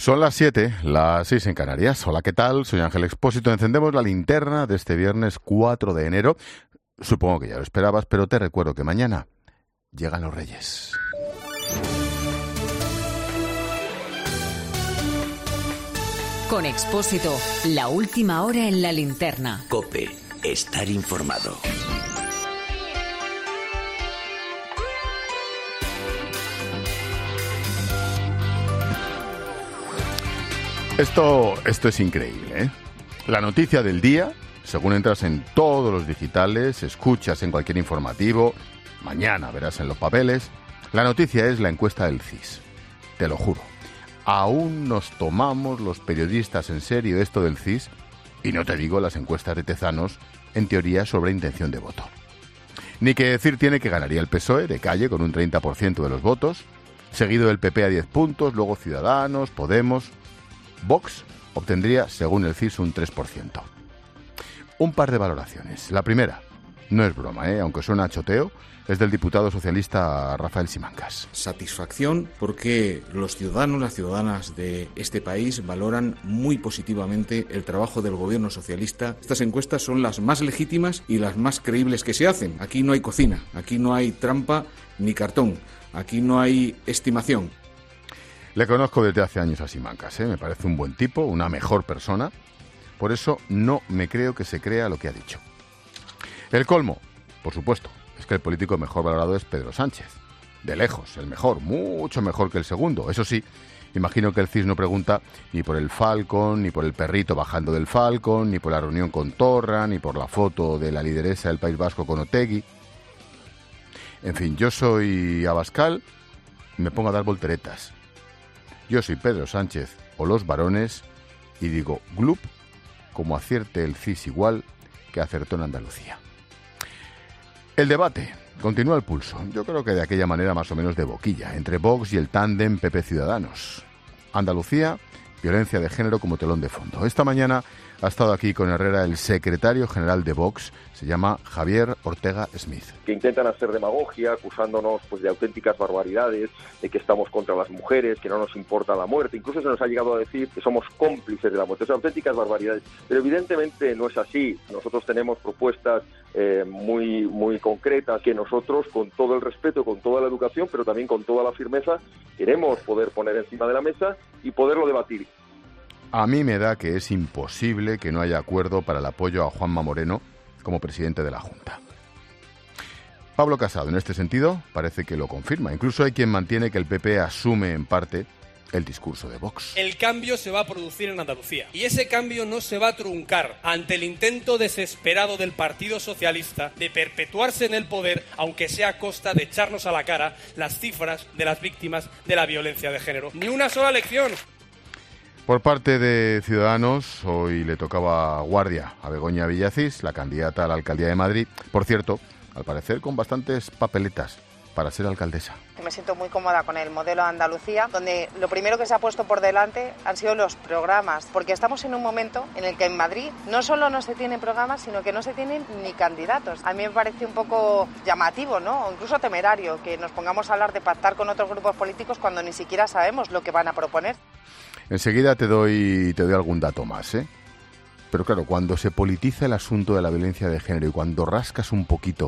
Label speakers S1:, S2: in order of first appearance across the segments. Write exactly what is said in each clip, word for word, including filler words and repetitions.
S1: Son las siete, las seis en Canarias. Hola, ¿qué tal? Soy Ángel Expósito. Encendemos la linterna de este viernes cuatro de enero. Supongo que ya lo esperabas, pero te recuerdo que mañana llegan los Reyes.
S2: Con Expósito, la última hora en la linterna.
S3: COPE, estar informado.
S1: Esto, esto es increíble, ¿eh? La noticia del día, según entras en todos los digitales, escuchas en cualquier informativo, mañana verás en los papeles, la noticia es la encuesta del C I S. Te lo juro. Aún nos tomamos los periodistas en serio esto del C I S, y no te digo las encuestas de Tezanos, en teoría sobre intención de voto. Ni que decir tiene que ganaría el P S O E de calle con un treinta por ciento de los votos, seguido del P P a diez puntos, luego Ciudadanos, Podemos. Vox obtendría, según el C I S, un tres por ciento. Un par de valoraciones. La primera, no es broma, ¿eh? Aunque suena a choteo, es del diputado socialista Rafael Simancas.
S4: Satisfacción porque los ciudadanos, las ciudadanas de este país valoran muy positivamente el trabajo del gobierno socialista. Estas encuestas son las más legítimas y las más creíbles que se hacen. Aquí no hay cocina, aquí no hay trampa ni cartón, aquí no hay estimación.
S1: Le conozco desde hace años a Simancas, ¿eh? Me parece un buen tipo, una mejor persona. Por eso no me creo que se crea lo que ha dicho. El colmo, por supuesto, es que el político mejor valorado es Pedro Sánchez. De lejos, el mejor, mucho mejor que el segundo. Eso sí, imagino que el C I S no pregunta ni por el Falcon, ni por el perrito bajando del Falcon, ni por la reunión con Torra, ni por la foto de la lideresa del País Vasco con Otegi. En fin, yo soy Abascal y me pongo a dar volteretas. Yo soy Pedro Sánchez o los varones y digo glup como acierte el C I S igual que acertó en Andalucía. El debate continúa al pulso, yo creo que de aquella manera más o menos de boquilla, entre Vox y el tándem P P Ciudadanos. Andalucía, violencia de género como telón de fondo. Esta mañana ha estado aquí con Herrera el secretario general de Vox, se llama Javier Ortega Smith.
S5: Que intentan hacer demagogia acusándonos pues de auténticas barbaridades, de que estamos contra las mujeres, que no nos importa la muerte. Incluso se nos ha llegado a decir que somos cómplices de la muerte. Son auténticas barbaridades. Pero evidentemente no es así. Nosotros tenemos propuestas eh, muy, muy concretas que nosotros, con todo el respeto, con toda la educación, pero también con toda la firmeza, queremos poder poner encima de la mesa y poderlo debatir.
S1: A mí me da que es imposible que no haya acuerdo para el apoyo a Juanma Moreno como presidente de la Junta. Pablo Casado, en este sentido, parece que lo confirma. Incluso hay quien mantiene que el P P asume en parte el discurso de Vox.
S6: El cambio se va a producir en Andalucía y ese cambio no se va a truncar ante el intento desesperado del Partido Socialista de perpetuarse en el poder, aunque sea a costa de echarnos a la cara las cifras de las víctimas de la violencia de género. Ni una sola lección.
S1: Por parte de Ciudadanos, hoy le tocaba guardia a Begoña Villacís, la candidata a la alcaldía de Madrid. Por cierto, al parecer con bastantes papeletas para ser alcaldesa.
S7: Me siento muy cómoda con el modelo de Andalucía, donde lo primero que se ha puesto por delante han sido los programas, porque estamos en un momento en el que en Madrid no solo no se tienen programas, sino que no se tienen ni candidatos. A mí me parece un poco llamativo, ¿no? O incluso temerario que nos pongamos a hablar de pactar con otros grupos políticos cuando ni siquiera sabemos lo que van a proponer.
S1: Enseguida te doy, te doy algún dato más, ¿eh? Pero claro, cuando se politiza el asunto de la violencia de género y cuando rascas un poquito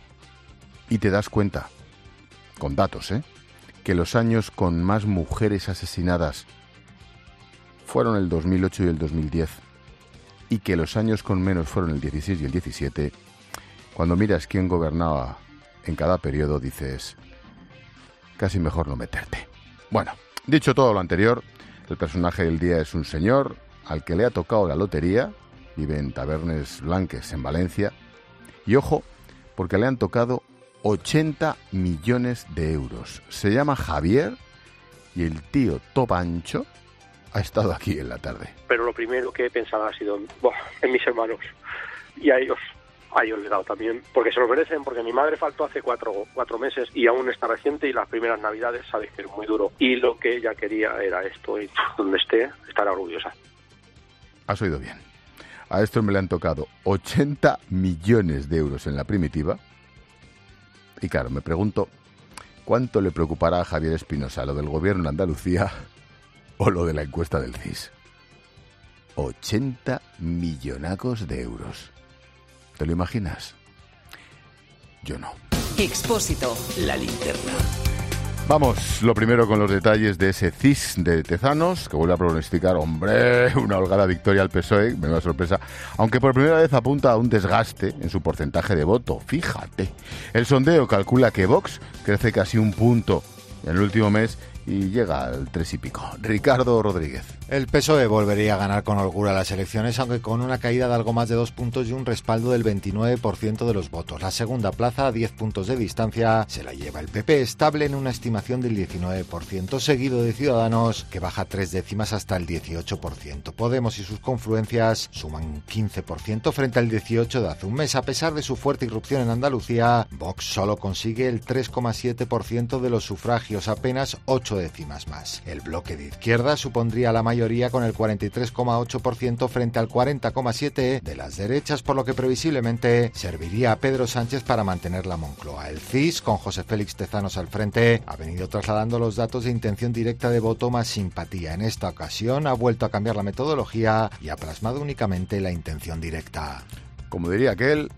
S1: y te das cuenta, con datos, ¿eh?, que los años con más mujeres asesinadas fueron el dos mil ocho y el dos mil diez y que los años con menos fueron el dieciséis y el diecisiete, cuando miras quién gobernaba en cada periodo dices, casi mejor no meterte. Bueno, dicho todo lo anterior, el personaje del día es un señor al que le ha tocado la lotería, vive en Tabernes Blanques, en Valencia, y ojo, porque le han tocado ochenta millones de euros. Se llama Javier y el tío Topancho ha estado aquí en la tarde.
S8: Pero lo primero que he pensado ha sido ¡buah!, en mis hermanos, y a ellos, a ellos les he dado también, porque se lo merecen, porque mi madre faltó hace cuatro, cuatro meses y aún está reciente, y las primeras navidades sabes que es muy duro, y lo que ella quería era esto, y donde esté, estará orgullosa.
S1: Has oído bien. A esto me le han tocado ochenta millones de euros en la primitiva. Y claro, me pregunto, ¿cuánto le preocupará a Javier Espinosa lo del gobierno en Andalucía o lo de la encuesta del C I S. ochenta millonacos de euros. ¿Te lo imaginas? Yo no.
S2: Expósito.
S3: La linterna.
S1: Vamos, lo primero con los detalles de ese C I S de Tezanos, que vuelve a pronosticar, hombre, una holgada victoria al P S O E, menuda sorpresa, aunque por primera vez apunta a un desgaste en su porcentaje de voto, fíjate. El sondeo calcula que Vox crece casi un punto en el último mes y llega al tres y pico. Ricardo Rodríguez.
S9: El P S O E volvería a ganar con holgura las elecciones, aunque con una caída de algo más de dos puntos y un respaldo del veintinueve por ciento de los votos. La segunda plaza, a diez puntos de distancia, se la lleva el P P, estable en una estimación del diecinueve por ciento, seguido de Ciudadanos, que baja tres décimas hasta el dieciocho por ciento. Podemos y sus confluencias suman un quince por ciento frente al dieciocho por ciento de hace un mes. A pesar de su fuerte irrupción en Andalucía, Vox solo consigue el tres coma siete por ciento de los sufragios, apenas ocho décimas más. El bloque de izquierda supondría la mayoría con el cuarenta y tres coma ocho por ciento frente al cuarenta coma siete por ciento de las derechas, por lo que previsiblemente serviría a Pedro Sánchez para mantener la Moncloa. El C I S, con José Félix Tezanos al frente, ha venido trasladando los datos de intención directa de voto más simpatía. En esta ocasión ha vuelto a cambiar la metodología y ha plasmado únicamente la intención directa.
S1: Como diría aquel,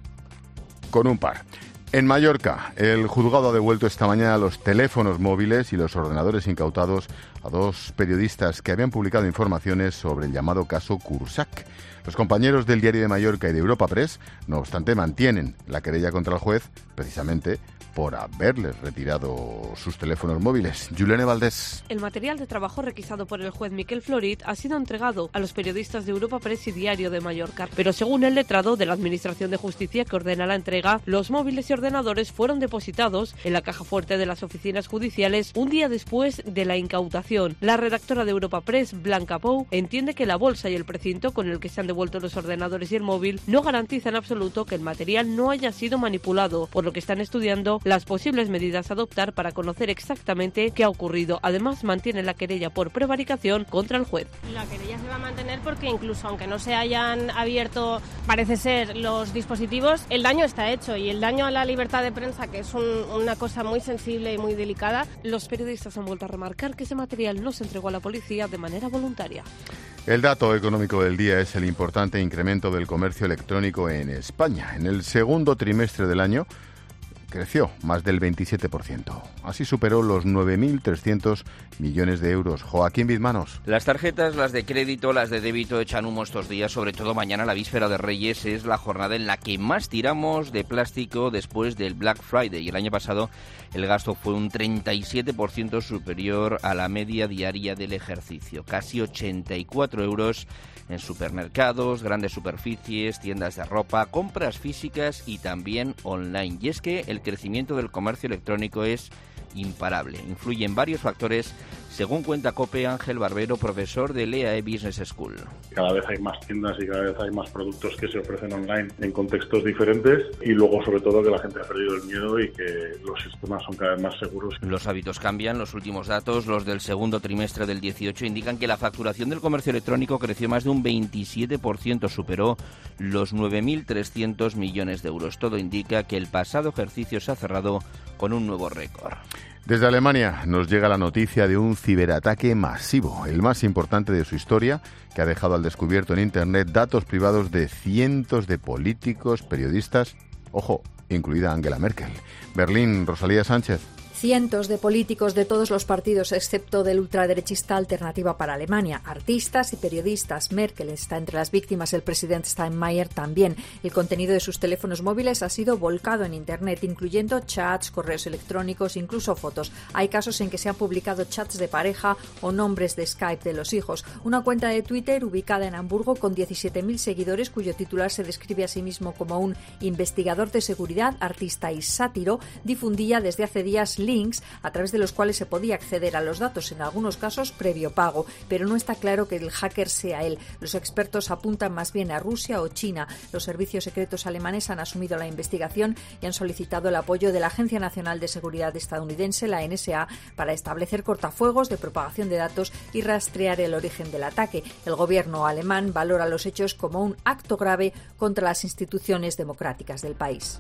S1: con un par. En Mallorca, el juzgado ha devuelto esta mañana los teléfonos móviles y los ordenadores incautados a dos periodistas que habían publicado informaciones sobre el llamado caso Cursac. Los compañeros del Diario de Mallorca y de Europa Press, no obstante, mantienen la querella contra el juez, precisamente por haberles retirado sus teléfonos móviles. Juliane Valdés.
S10: El material de trabajo requisado por el juez Miquel Florit ha sido entregado a los periodistas de Europa Press y Diario de Mallorca, pero según el letrado de la Administración de Justicia que ordena la entrega, los móviles y ordenadores fueron depositados en la caja fuerte de las oficinas judiciales un día después de la incautación. La redactora de Europa Press, Blanca Pou, entiende que la bolsa y el precinto con el que se han devuelto los ordenadores y el móvil no garantizan en absoluto que el material no haya sido manipulado, por lo que están estudiando las posibles medidas a adoptar para conocer exactamente qué ha ocurrido. Además, mantiene la querella por prevaricación contra el juez.
S11: La querella se va a mantener porque incluso aunque no se hayan abierto, parece ser, los dispositivos, el daño está hecho, y el daño a la libertad de prensa, que es un, una cosa muy sensible y muy delicada.
S10: Los periodistas han vuelto a remarcar que ese material no se entregó a la policía de manera voluntaria.
S1: El dato económico del día es el importante incremento del comercio electrónico en España. En el segundo trimestre del año creció más del veintisiete por ciento. Así superó los nueve mil trescientos millones de euros. Joaquín Bizmanos.
S12: Las tarjetas, las de crédito, las de débito echan humo estos días, sobre todo mañana, la víspera de Reyes, es la jornada en la que más tiramos de plástico después del Black Friday. Y el año pasado el gasto fue un treinta y siete por ciento superior a la media diaria del ejercicio. Casi ochenta y cuatro euros en supermercados, grandes superficies, tiendas de ropa, compras físicas y también online. Y es que el crecimiento del comercio electrónico es imparable. Influyen varios factores, según cuenta COPE Ángel Barbero, profesor de L E A E Business School.
S13: Cada vez hay más tiendas y cada vez hay más productos que se ofrecen online en contextos diferentes, y luego sobre todo que la gente ha perdido el miedo y que los sistemas son cada vez más seguros.
S12: Los hábitos cambian. Los últimos datos, los del segundo trimestre del dieciocho, indican que la facturación del comercio electrónico creció más de un veintisiete por ciento, superó los nueve mil trescientos millones de euros. Todo indica que el pasado ejercicio se ha cerrado con un nuevo récord.
S1: Desde Alemania nos llega la noticia de un ciberataque masivo, el más importante de su historia, que ha dejado al descubierto en Internet datos privados de cientos de políticos, periodistas, ojo, incluida Angela Merkel. Berlín, Rosalía Sánchez.
S14: Cientos de políticos de todos los partidos, excepto del ultraderechista Alternativa para Alemania, artistas y periodistas. Merkel está entre las víctimas, el presidente Steinmeier también. El contenido de sus teléfonos móviles ha sido volcado en Internet, incluyendo chats, correos electrónicos, incluso fotos. Hay casos en que se han publicado chats de pareja o nombres de Skype de los hijos. Una cuenta de Twitter ubicada en Hamburgo con diecisiete mil seguidores, cuyo titular se describe a sí mismo como un investigador de seguridad, artista y sátiro, difundía desde hace días links a través de los cuales se podía acceder a los datos, en algunos casos previo pago, pero no está claro que el hacker sea él. Los expertos apuntan más bien a Rusia o China. Los servicios secretos alemanes han asumido la investigación y han solicitado el apoyo de la Agencia Nacional de Seguridad estadounidense, la N S A, para establecer cortafuegos de propagación de datos y rastrear el origen del ataque. El gobierno alemán valora los hechos como un acto grave contra las instituciones democráticas del país.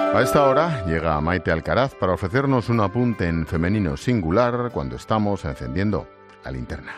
S1: A esta hora llega Maite Alcaraz para ofrecernos un apunte en femenino singular cuando estamos encendiendo la linterna.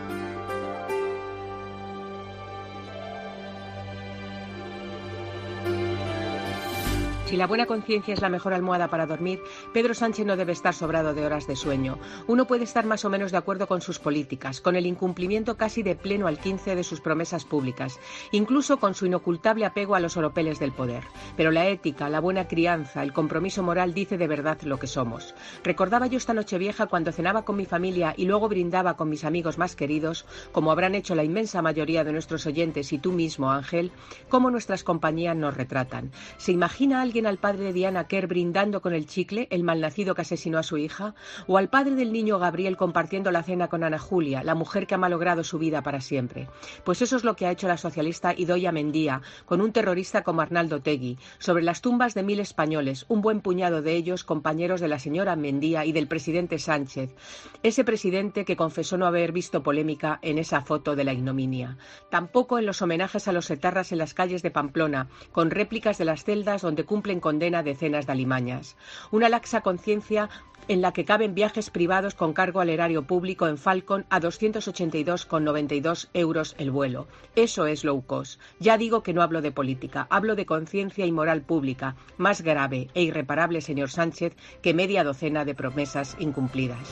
S15: Si la buena conciencia es la mejor almohada para dormir, Pedro Sánchez no debe estar sobrado de horas de sueño. Uno puede estar más o menos de acuerdo con sus políticas, con el incumplimiento casi de pleno al quince de sus promesas públicas, incluso con su inocultable apego a los oropeles del poder. Pero la ética, la buena crianza, el compromiso moral dice de verdad lo que somos. Recordaba yo esta Nochevieja cuando cenaba con mi familia y luego brindaba con mis amigos más queridos, como habrán hecho la inmensa mayoría de nuestros oyentes y tú mismo, Ángel, cómo nuestras compañías nos retratan. ¿Se imagina alguien al padre de Diana Kerr brindando con el chicle, el malnacido que asesinó a su hija? ¿O al padre del niño Gabriel compartiendo la cena con Ana Julia, la mujer que ha malogrado su vida para siempre? Pues eso es lo que ha hecho la socialista Idoia Mendia con un terrorista como Arnaldo Otegi, sobre las tumbas de mil españoles, un buen puñado de ellos compañeros de la señora Mendia y del presidente Sánchez, ese presidente que confesó no haber visto polémica en esa foto de la ignominia. Tampoco en los homenajes a los etarras en las calles de Pamplona, con réplicas de las celdas donde cumplen condena decenas de alimañas. Una laxa conciencia en la que caben viajes privados con cargo al erario público en Falcon a doscientos ochenta y dos con noventa y dos euros el vuelo. Eso es low cost. Ya digo que no hablo de política, hablo de conciencia y moral pública, más grave e irreparable, señor Sánchez, que media docena de promesas incumplidas.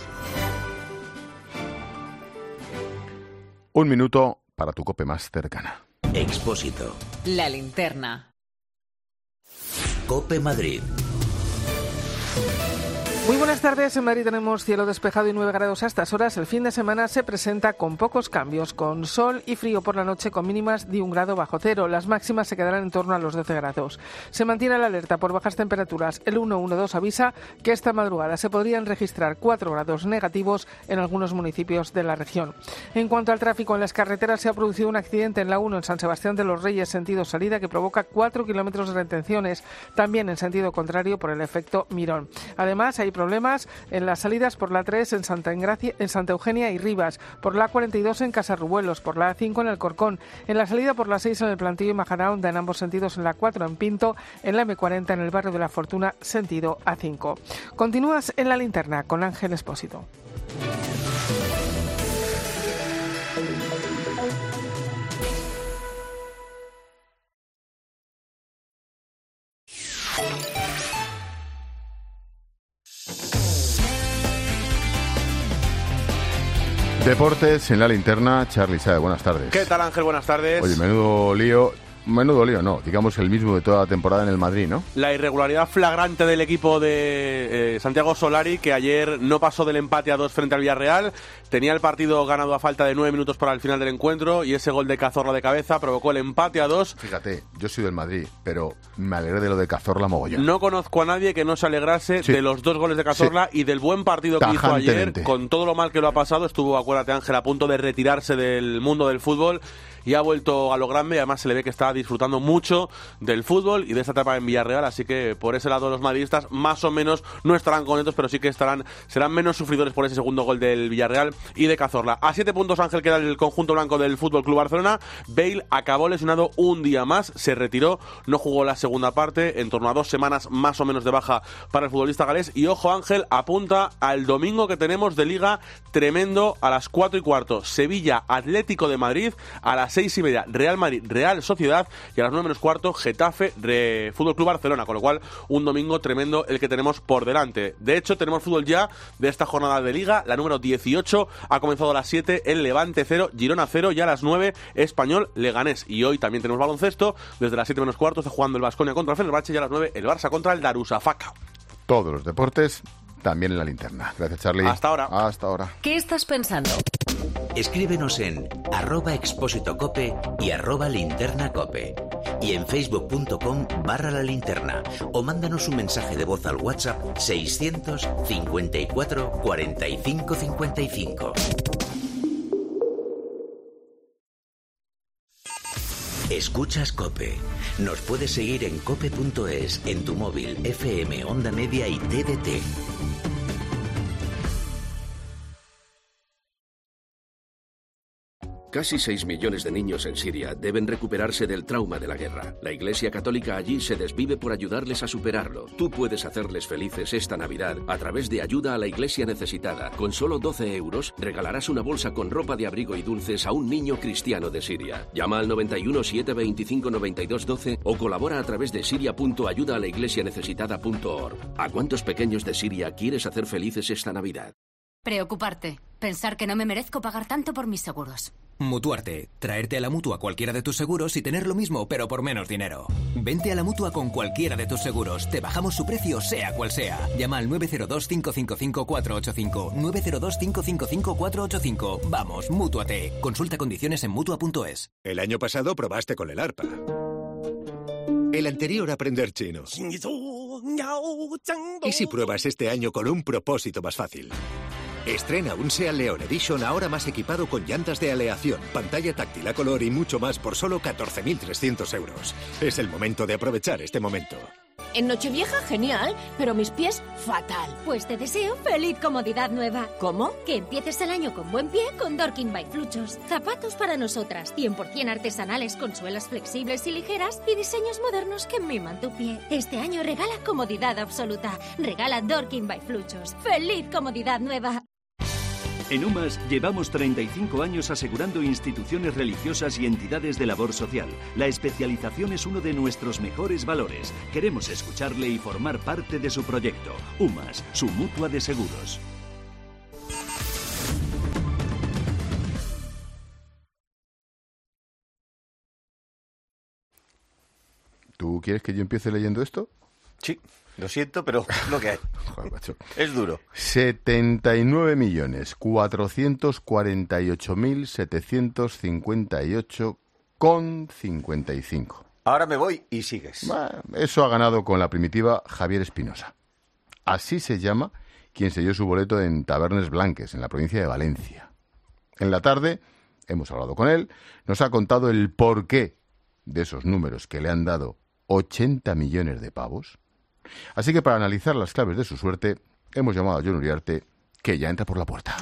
S1: Un minuto para tu COPE más cercana.
S3: Expósito.
S2: La linterna.
S3: COPE Madrid.
S16: Muy buenas tardes. En Madrid tenemos cielo despejado y nueve grados a estas horas. El fin de semana se presenta con pocos cambios, con sol y frío por la noche con mínimas de un grado bajo cero. Las máximas se quedarán en torno a los doce grados. Se mantiene la alerta por bajas temperaturas. El ciento doce avisa que esta madrugada se podrían registrar cuatro grados negativos en algunos municipios de la región. En cuanto al tráfico en las carreteras, se ha producido un accidente en la uno en San Sebastián de los Reyes, sentido salida, que provoca cuatro kilómetros de retenciones, también en sentido contrario por el efecto Mirón. Además, hay problemas en las salidas por la tres en Santa Engracia, en Santa Eugenia y Rivas, por la cuarenta y dos en Casarrubuelos, por la cinco en el Corcón, en la salida por la seis en el Plantillo y Majadahonda, en ambos sentidos en la cuatro en Pinto, en la eme cuarenta en el barrio de la Fortuna, sentido a cinco. Continúas en la linterna con Ángel Expósito.
S1: Deportes en la linterna, Charly Saez, buenas tardes.
S17: ¿Qué tal, Ángel? Buenas tardes.
S1: Oye, menudo lío, menudo lío, no, digamos el mismo de toda la temporada en el Madrid, ¿no?
S17: La irregularidad flagrante del equipo de eh, Santiago Solari, que ayer no pasó del empate a dos frente al Villarreal, tenía el partido ganado a falta de nueve minutos para el final del encuentro y ese gol de Cazorla de cabeza provocó el empate a dos.
S1: Fíjate, yo soy del Madrid, pero me alegré de lo de Cazorla mogollón.
S17: No conozco a nadie que no se alegrase sí. de los dos goles de Cazorla sí. y del buen partido que hizo ayer, con todo lo mal que lo ha pasado. Estuvo, acuérdate, Ángel, a punto de retirarse del mundo del fútbol y ha vuelto a lo grande, y además se le ve que está disfrutando mucho del fútbol y de esta etapa en Villarreal, así que por ese lado los madridistas más o menos no estarán contentos, pero sí que estarán serán menos sufridores por ese segundo gol del Villarreal y de Cazorla. A siete puntos, Ángel, queda el conjunto blanco del Fútbol Club Barcelona. Bale acabó lesionado un día más, se retiró, no jugó la segunda parte, en torno a dos semanas más o menos de baja para el futbolista galés. Y ojo, Ángel, apunta al domingo que tenemos de Liga tremendo a las cuatro y cuarto. Sevilla Atlético de Madrid, a las seis y media Real Madrid Real Sociedad y a las nueve menos cuarto Getafe Re... Fútbol Club Barcelona, con lo cual un domingo tremendo el que tenemos por delante. De hecho, tenemos fútbol ya de esta jornada de Liga, la número dieciocho, ha comenzado a las siete el Levante cero, Girona cero, y a las nueve Español Leganés. Y hoy también tenemos baloncesto, desde las siete menos cuarto está jugando el Baskonia contra el Fenerbahce y a las nueve el Barça contra el Darussafaka.
S1: Todos los deportes también en la linterna. Gracias, Charly.
S17: Hasta ahora.
S1: Hasta ahora.
S2: ¿Qué estás pensando?
S3: Escríbenos en arroba expósitocope y arroba linternacope y en facebook.com barra la linterna o mándanos un mensaje de voz al WhatsApp seiscientos cincuenta y cuatro cuarenta y cinco cincuenta y cinco. Escuchas COPE. Nos puedes seguir en cope punto es, en tu móvil, F M, Onda Media y T D T.
S18: Casi seis millones de niños en Siria deben recuperarse del trauma de la guerra. La Iglesia Católica allí se desvive por ayudarles a superarlo. Tú puedes hacerles felices esta Navidad a través de Ayuda a la Iglesia Necesitada. Con solo doce euros regalarás una bolsa con ropa de abrigo y dulces a un niño cristiano de Siria. Llama al noventa y uno, siete veinticinco, noventa y dos doce o colabora a través de siria punto ayuda a la iglesia necesitada punto org. ¿A cuántos pequeños de Siria quieres hacer felices esta Navidad?
S19: Preocuparte. Pensar que no me merezco pagar tanto por mis seguros.
S20: Mutuarte. Traerte a la Mutua cualquiera de tus seguros y tener lo mismo, pero por menos dinero. Vente a la Mutua con cualquiera de tus seguros. Te bajamos su precio, sea cual sea. Llama al nueve cero dos, cinco cinco cinco, cuatro ocho cinco. nueve cero dos, cinco cinco cinco, cuatro ocho cinco. Vamos, Mútuate. Consulta condiciones en Mutua punto es.
S21: El año pasado probaste con el arpa. El anterior aprender chino. ¿Y si pruebas este año con un propósito más fácil? Estrena un SEAT León Edition ahora más equipado con llantas de aleación, pantalla táctil a color y mucho más por solo catorce mil trescientos euros. Es el momento de aprovechar este momento.
S22: En Nochevieja, genial, pero mis pies, fatal.
S23: Pues te deseo feliz comodidad nueva.
S22: ¿Cómo?
S23: Que empieces el año con buen pie con Dorking by Fluchos. Zapatos para nosotras, cien por ciento artesanales con suelas flexibles y ligeras y diseños modernos que miman tu pie. Este año regala comodidad absoluta. Regala Dorking by Fluchos. ¡Feliz comodidad nueva!
S24: En UMAS llevamos treinta y cinco años asegurando instituciones religiosas y entidades de labor social. La especialización es uno de nuestros mejores valores. Queremos escucharle y formar parte de su proyecto. UMAS, su mutua de seguros.
S1: ¿Tú quieres que yo empiece leyendo esto?
S2: Sí. Lo siento, pero lo que hay.
S1: Joder, macho.
S2: Es duro.
S1: setenta y nueve millones cuatrocientos cuarenta y ocho mil setecientos cincuenta y ocho con cincuenta y cinco.
S2: Ahora me voy y sigues.
S1: Eso ha ganado con la primitiva Javier Espinosa. Así se llama quien selló su boleto en Tabernes Blanques, en la provincia de Valencia. En la tarde hemos hablado con él, nos ha contado el porqué de esos números que le han dado ochenta millones de pavos. Así que para analizar las claves de su suerte, hemos llamado a Jon Uriarte, que ya entra por la puerta.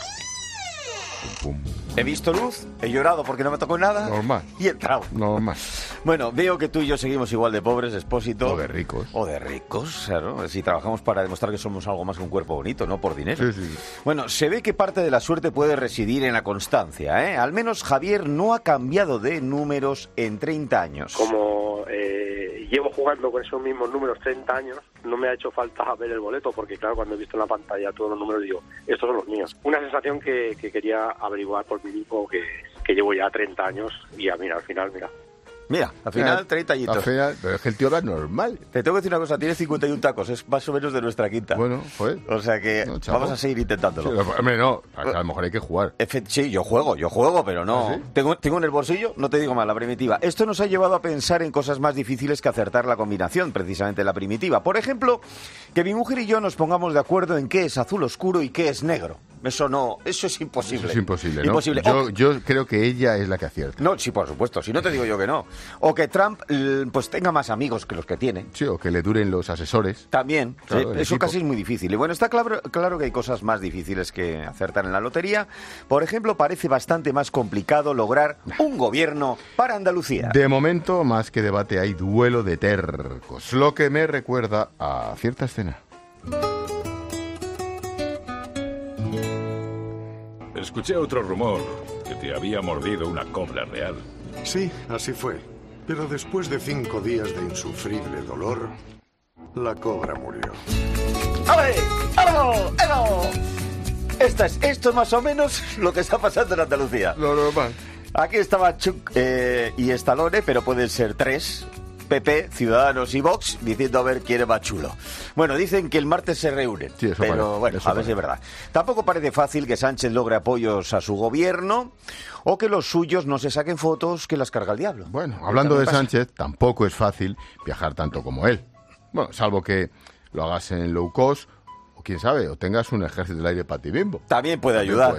S1: Pum, pum.
S2: He visto luz, he llorado porque no me tocó nada.
S1: Normal.
S2: Y he entrado.
S1: Normal.
S2: Bueno, veo que tú y yo seguimos igual de pobres, Expósito.
S1: O de ricos.
S2: O de ricos, claro. Si trabajamos para demostrar que somos algo más que un cuerpo bonito, no por dinero.
S1: Sí, sí.
S2: Bueno, se ve que parte de la suerte puede residir en la constancia, ¿eh? Al menos Javier no ha cambiado de números en treinta años.
S8: Como eh, llevo jugando con esos mismos números treinta años, no me ha hecho falta ver el boleto, porque claro, cuando he visto en la pantalla todos los números digo, estos son los míos. Una sensación que, que quería averiguar por mí mismo, que, que llevo ya treinta años y ya, mira, al final, mira.
S2: Mira, al final treinta añitos.
S1: Al final, pero es que el tío va normal.
S2: Te tengo que decir una cosa, tiene cincuenta y uno tacos, es más o menos de nuestra quinta.
S1: Bueno, joder.
S2: O sea que no, vamos a seguir intentándolo.
S1: Sí, hombre, no, a, a lo mejor hay que jugar.
S2: Efe, sí, yo juego, yo juego, pero no.
S1: ¿Ah, sí?
S2: Tengo, tengo en el bolsillo, no te digo más, la primitiva. Esto nos ha llevado a pensar en cosas más difíciles que acertar la combinación, precisamente la primitiva. Por ejemplo, que mi mujer y yo nos pongamos de acuerdo en qué es azul oscuro y qué es negro. Eso no, eso es imposible.
S1: Eso es imposible, ¿no?
S2: Imposible.
S1: Yo,
S2: o,
S1: yo creo que ella es la que acierta.
S2: No, sí, por supuesto, si no te digo yo que no. O que Trump pues tenga más amigos que los que tiene.
S1: Sí, o que le duren los asesores.
S2: También,
S1: claro,
S2: sí, eso
S1: equipo.
S2: Casi es muy difícil. Y bueno, está claro, claro que hay cosas más difíciles que acertar en la lotería. Por ejemplo, parece bastante más complicado lograr un gobierno para Andalucía.
S1: De momento, más que debate, hay duelo de tercos, lo que me recuerda a cierta escena.
S25: Escuché otro rumor, que te había mordido una cobra real.
S26: Sí, así fue. Pero después de cinco días de insufrible dolor, la cobra murió.
S2: ¡Ale! ¡Algo! ¡Algo! Esto es, esto es más o menos lo que está pasando en Andalucía.
S1: Lo normal.
S2: Aquí estaba Chuck eh, y Stallone, pero pueden ser tres. P P, Ciudadanos y Vox, diciendo a ver quién es más chulo. Bueno, dicen que el martes se reúnen,
S1: sí, eso
S2: pero
S1: parece,
S2: bueno,
S1: eso
S2: a ver si es verdad. Tampoco parece fácil que Sánchez logre apoyos a su gobierno o que los suyos no se saquen fotos que las carga el diablo.
S1: Bueno, hablando de Sánchez, tampoco es fácil viajar tanto como él. Bueno, salvo que lo hagas en low cost, o quién sabe, o tengas un ejército del aire para ti mismo.
S2: También puede
S1: También
S2: ayudar.
S1: puede ser.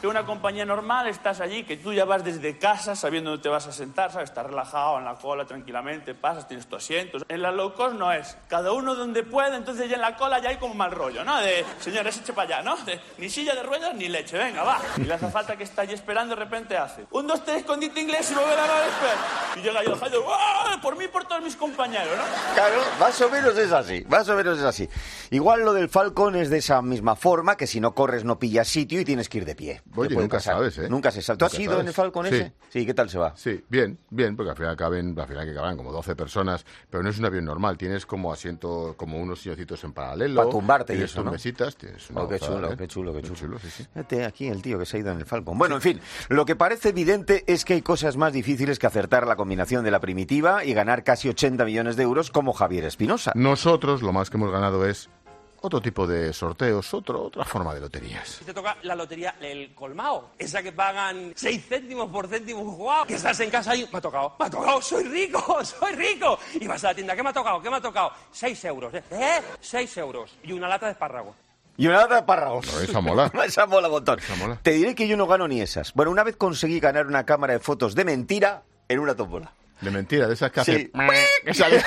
S4: que una compañía normal estás allí, que tú ya vas desde casa sabiendo dónde te vas a sentar, ¿sabes? Estás relajado en la cola tranquilamente, pasas, tienes tu asiento. En la low cost no es, cada uno donde puede, entonces ya en la cola ya hay como mal rollo, ¿no? De, señores, eche para allá, ¿no? De, ni silla de ruedas ni leche, venga, va. Y la azafata que está allí esperando de repente hace un, dos, tres, escondite inglés y volver a la espera. Y llega yo, yo, ¡ah! Por mí y por todos mis compañeros, ¿no?
S2: Claro, más o menos es así, más o menos es así. Igual lo del Falcon es de esa misma forma, que si no corres no pillas sitio y tienes que ir de pie.
S1: Oye, nunca
S2: pasar.
S1: sabes, ¿eh?
S2: Nunca se sabe. ¿Tú has ido en el Falcon
S1: sí.
S2: ese? Sí, ¿qué tal se va?
S1: Sí, bien, bien, porque al final caben, al final que caben como doce personas, pero no es un avión normal, tienes como asiento, como unos silloncitos en paralelo.
S2: Para tumbarte y eso,
S1: tus
S2: ¿no?
S1: mesitas, tienes una
S2: oh, qué
S1: gozada,
S2: chulo,
S1: ¿eh?
S2: qué chulo, qué chulo.
S1: Qué chulo, sí, sí.
S2: Fíjate aquí el tío que se ha ido en el Falcon. Bueno, en fin, lo que parece evidente es que hay cosas más difíciles que acertar la combinación de la primitiva y ganar casi ochenta millones de euros como Javier Espinosa.
S1: Nosotros lo más que hemos ganado es otro tipo de sorteos, otro, otra forma de loterías.
S5: Te toca la lotería, el colmao, esa que pagan seis céntimos por céntimo jugado, que estás en casa y me ha tocado, me ha tocado, soy rico, soy rico. Y vas a la tienda, ¿qué me ha tocado? ¿Qué me ha tocado? Seis euros, ¿eh? ¿Eh? Seis euros. Y una lata de espárragos.
S2: Y una lata de espárragos.
S1: No, esa mola.
S2: Esa mola un montón.
S1: Esa mola.
S2: Te diré que yo no gano ni esas. Bueno, una vez conseguí ganar una cámara de fotos de mentira en una tómbola.
S1: De mentira, de esas que
S2: sí.
S1: hace... que sale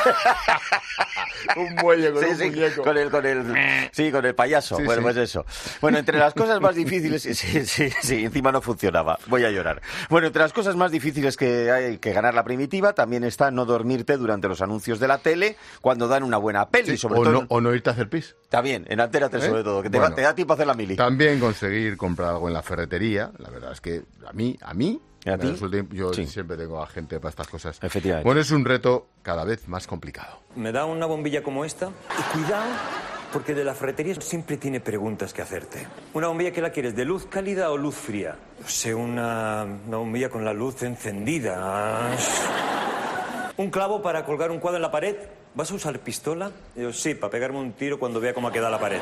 S1: un muelle con
S2: sí,
S1: un
S2: sí,
S1: muñeco.
S2: Con el, con el, sí, con el payaso.
S1: Sí,
S2: bueno,
S1: sí.
S2: pues eso. Bueno, entre las cosas más difíciles... Sí, sí, sí, encima no funcionaba. Voy a llorar. Bueno, entre las cosas más difíciles que hay que ganar la primitiva también está no dormirte durante los anuncios de la tele cuando dan una buena peli.
S1: Sí,
S2: sobre
S1: o,
S2: todo,
S1: no, o no irte a hacer pis.
S2: También, en Antena tres
S1: ¿Eh?
S2: sobre todo, que te,
S1: Bueno,
S2: va, te da tiempo a hacer la mili.
S1: También conseguir comprar algo en la ferretería. La verdad es que a mí, a mí...
S2: ¿A ti?
S1: Resulta, yo
S2: Sí.
S1: siempre tengo a gente para estas cosas.
S2: Efectivamente.
S1: Bueno, es un reto cada vez más complicado.
S6: Me da una bombilla como esta y cuidado porque de la ferretería siempre tiene preguntas que hacerte. ¿Una bombilla que la quieres, de luz cálida o luz fría? No sé, una, una bombilla con la luz encendida. ¿Un clavo para colgar un cuadro en la pared? ¿Vas a usar pistola? Yo, sí, para pegarme un tiro cuando vea cómo ha quedado la pared.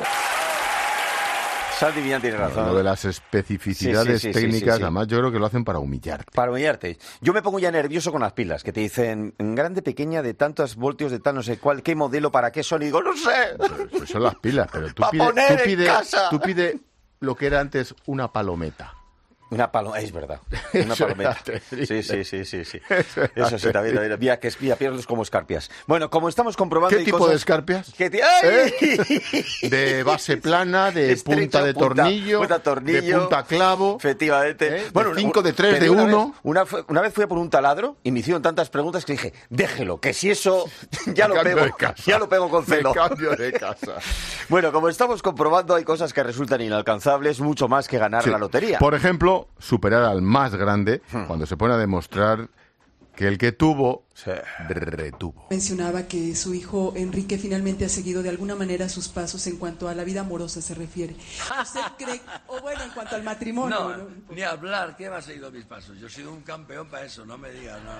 S2: Santi Millán tiene razón.
S1: Lo de las especificidades
S2: Sí, sí, sí,
S1: técnicas,
S2: sí, sí, sí.
S1: además yo creo que lo hacen para humillarte.
S2: Para humillarte. Yo me pongo ya nervioso con las pilas, que te dicen en grande, pequeña, de tantos voltios, de tal no sé cuál, qué modelo, para qué son. Y digo, no sé.
S1: Pues, pues son las pilas, pero tú
S2: Pa'
S1: pide,
S2: poner
S1: tú,
S2: en
S1: pide,
S2: casa.
S1: tú pide lo que era antes una palometa.
S2: Una palometa, es verdad. Una
S1: Eso
S2: palometa.
S1: era terrible.
S2: Sí, sí, sí, sí, sí.
S1: Eso era
S2: Eso sí, también, también. Mira, que es, mira, pierdes como escarpias. Bueno, como estamos comprobando...
S1: ¿Qué
S2: hay
S1: tipo
S2: cosas
S1: de escarpias?
S2: que te- ¡Ay!
S1: ¿Eh? De base plana, de
S2: Estrecha,
S1: punta de
S2: punta-
S1: tornillo,
S2: punta tornillo,
S1: de punta clavo.
S2: Efectivamente.
S1: ¿Eh? De cinco, de tres,
S2: te
S1: de
S2: digo una
S1: uno.
S2: Vez, una, fue- una vez fui a por un taladro y me hicieron tantas preguntas que dije, déjelo, que si eso ya lo
S1: Me cambio
S2: pego,
S1: de casa.
S2: ya lo pego con
S1: Me
S2: celo.
S1: cambio de casa.
S2: Bueno, como estamos comprobando, hay cosas que resultan inalcanzables, mucho más que ganar
S1: Sí.
S2: la lotería.
S1: Por ejemplo, superar al más grande cuando se pone a demostrar que el que tuvo, retuvo.
S7: Mencionaba que su hijo Enrique finalmente ha seguido de alguna manera sus pasos en cuanto a la vida amorosa se refiere. ¿Usted cree, o bueno, en cuanto al matrimonio?
S9: No,
S7: ¿no?
S9: ni hablar, ¿qué me ha seguido mis pasos? Yo he sido un campeón para eso, no me digas. No,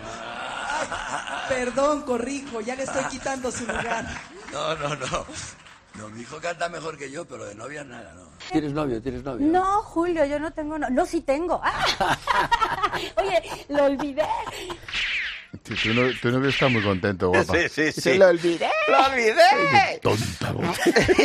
S7: Perdón, corrijo, ya le estoy quitando su lugar.
S9: no, no, no. No, mi hijo canta mejor que yo, pero de novia nada, no. ¿Tienes novio? ¿Tienes novio?
S11: No, Julio, yo no tengo... No, no sí tengo. ¡Ah! Oye, lo olvidé.
S1: Sí, tu, no, tu novio está muy contento, guapa.
S2: Sí, sí,
S1: Se
S2: sí.
S1: lo olvidé.
S2: ¡Lo olvidé!
S1: Tonta, vos.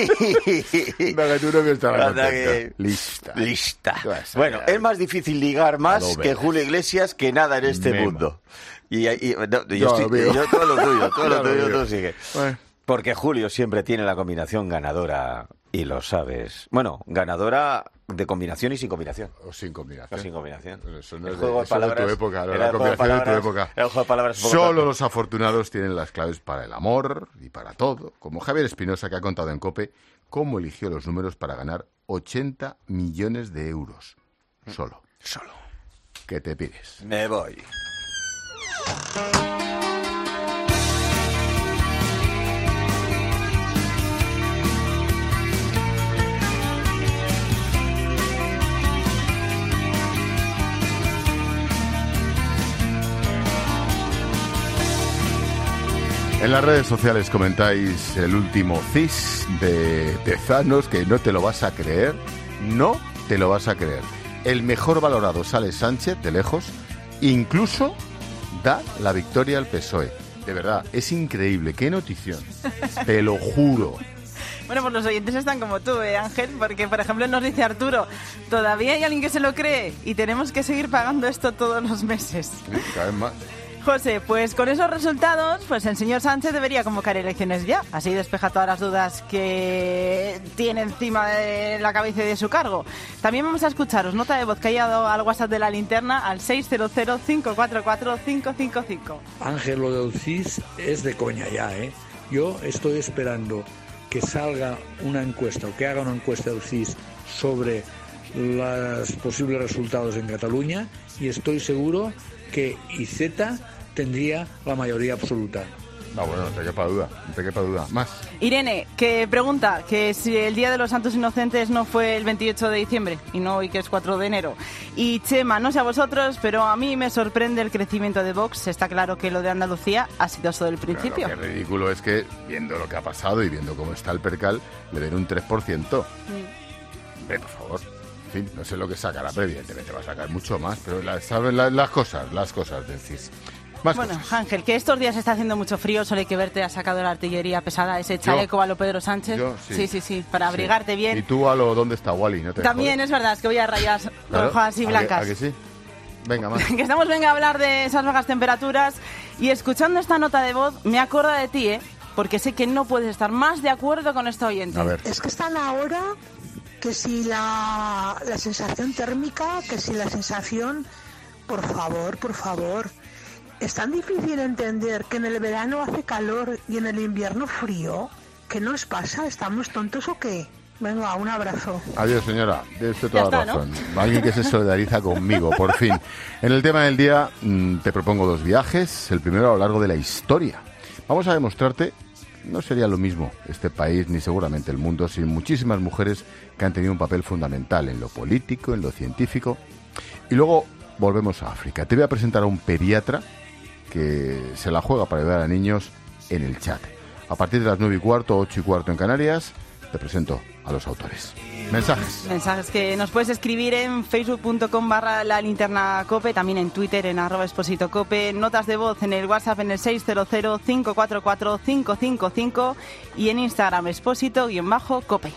S1: No, que tu novio estará
S2: Anda
S1: contento.
S2: que-
S1: Lista.
S2: Lista.
S1: Tú vas a
S2: Bueno,
S1: ver.
S2: es más difícil ligar más
S1: Lo
S2: que
S1: verás.
S2: Julio Iglesias que nada en este
S1: Memo.
S2: mundo. Y, y- no, yo,
S1: Yo
S2: estoy-
S1: lo veo.
S2: yo todo lo tuyo, todo
S1: Ya
S2: lo
S1: lo
S2: tuyo,
S1: veo.
S2: tú sigue.
S1: Bueno.
S2: Porque Julio siempre tiene la combinación ganadora y lo sabes. Bueno, ganadora de combinación y sin combinación.
S1: O sin combinación.
S2: O sin combinación.
S1: Eso no
S2: El
S1: es
S2: juego
S1: de,
S2: de
S1: eso es de
S2: palabras.
S1: tu época, ¿no?
S2: Era
S1: La
S2: el juego de
S1: combinación de tu
S2: palabras.
S1: época.
S2: Era el juego de palabras un poco
S1: Solo
S2: tarde.
S1: los afortunados tienen las claves para el amor y para todo. Como Javier Espinosa, que ha contado en COPE cómo eligió los números para ganar ochenta millones de euros. Solo.
S2: Solo.
S1: ¿Qué te pides?
S2: Me voy.
S1: En las redes sociales comentáis el último cis de Tezanos, que no te lo vas a creer, no te lo vas a creer. El mejor valorado sale Sánchez, de lejos, incluso da la victoria al P S O E. De verdad, es increíble, qué notición, te lo juro.
S10: Bueno, pues los oyentes están como tú, ¿eh, Ángel? Porque, por ejemplo, nos dice Arturo, todavía hay alguien que se lo cree y tenemos que seguir pagando esto todos los meses.
S1: Sí, cada vez más.
S10: José, pues con esos resultados, pues el señor Sánchez debería convocar elecciones ya. Así despeja todas las dudas que tiene encima de la cabeza y de su cargo. También vamos a escucharos nota de voz que haya dado al WhatsApp de la linterna al seis cero cero, cinco cuatro cuatro, cinco cinco cinco.
S12: Ángel, lo del C I S es de coña ya, ¿eh? Yo estoy esperando que salga una encuesta o que haga una encuesta del C I S sobre los posibles resultados en Cataluña y estoy seguro que Iceta tendría la mayoría absoluta.
S1: No, bueno, no te quepa duda, no te quepa duda. Más.
S10: Irene, que pregunta que si el Día de los Santos Inocentes no fue el veintiocho de diciembre y no hoy que es cuatro de enero. Y Chema, no sé a vosotros, pero a mí me sorprende el crecimiento de Vox. Está claro que lo de Andalucía ha sido eso del principio.
S1: Claro, qué ridículo es que, viendo lo que ha pasado y viendo cómo está el percal, le den un tres por ciento. Mm. Ve, por favor. En fin, no sé lo que sacará, pero evidentemente va a sacar mucho más. Pero la, saben la, las cosas, las cosas del C I S. Más
S10: bueno,
S1: cosas.
S10: Ángel, que estos días está haciendo mucho frío, solo hay que verte, has sacado la artillería pesada, ese chaleco yo, a lo Pedro Sánchez.
S1: Yo, sí.
S10: sí, sí, sí, para abrigarte
S1: sí.
S10: bien.
S1: Y tú a lo ¿dónde está Wally? ¿No te
S10: También
S1: jodes?
S10: Es verdad, es que voy a rayas
S1: claro,
S10: rojas y blancas.
S1: ¿A que, a que sí? Venga, más.
S10: Que estamos, venga, a hablar de esas bajas temperaturas. Y escuchando esta nota de voz, me acuerdo de ti, ¿eh? Porque sé que no puedes estar más de acuerdo con esta oyente.
S1: A ver.
S13: Es que están ahora que si la, la sensación térmica, que si la sensación... Por favor, por favor... ¿Es tan difícil entender que en el verano hace calor y en el invierno frío? ¿Qué nos pasa? ¿Estamos tontos o qué? Venga, un abrazo.
S1: Adiós, señora. Tiene usted toda
S10: está,
S1: razón.
S10: ¿no?
S1: Alguien que se solidariza conmigo, por fin. En el tema del día mmm, te propongo dos viajes. El primero a lo largo de la historia. Vamos a demostrarte, no sería lo mismo este país ni seguramente el mundo sin muchísimas mujeres que han tenido un papel fundamental en lo político, en lo científico. Y luego volvemos a África. Te voy a presentar a un pediatra que se la juega para ayudar a niños en el chat. A partir de las nueve y cuarto, ocho y cuarto en Canarias, te presento a los autores. Mensajes.
S10: Mensajes que nos puedes escribir en facebook.com barra la linterna cope, también en Twitter en arroba exposito cope, notas de voz en el WhatsApp en el seis cero cero, cinco cuatro cuatro, cinco cinco cinco y en Instagram expósito-cope.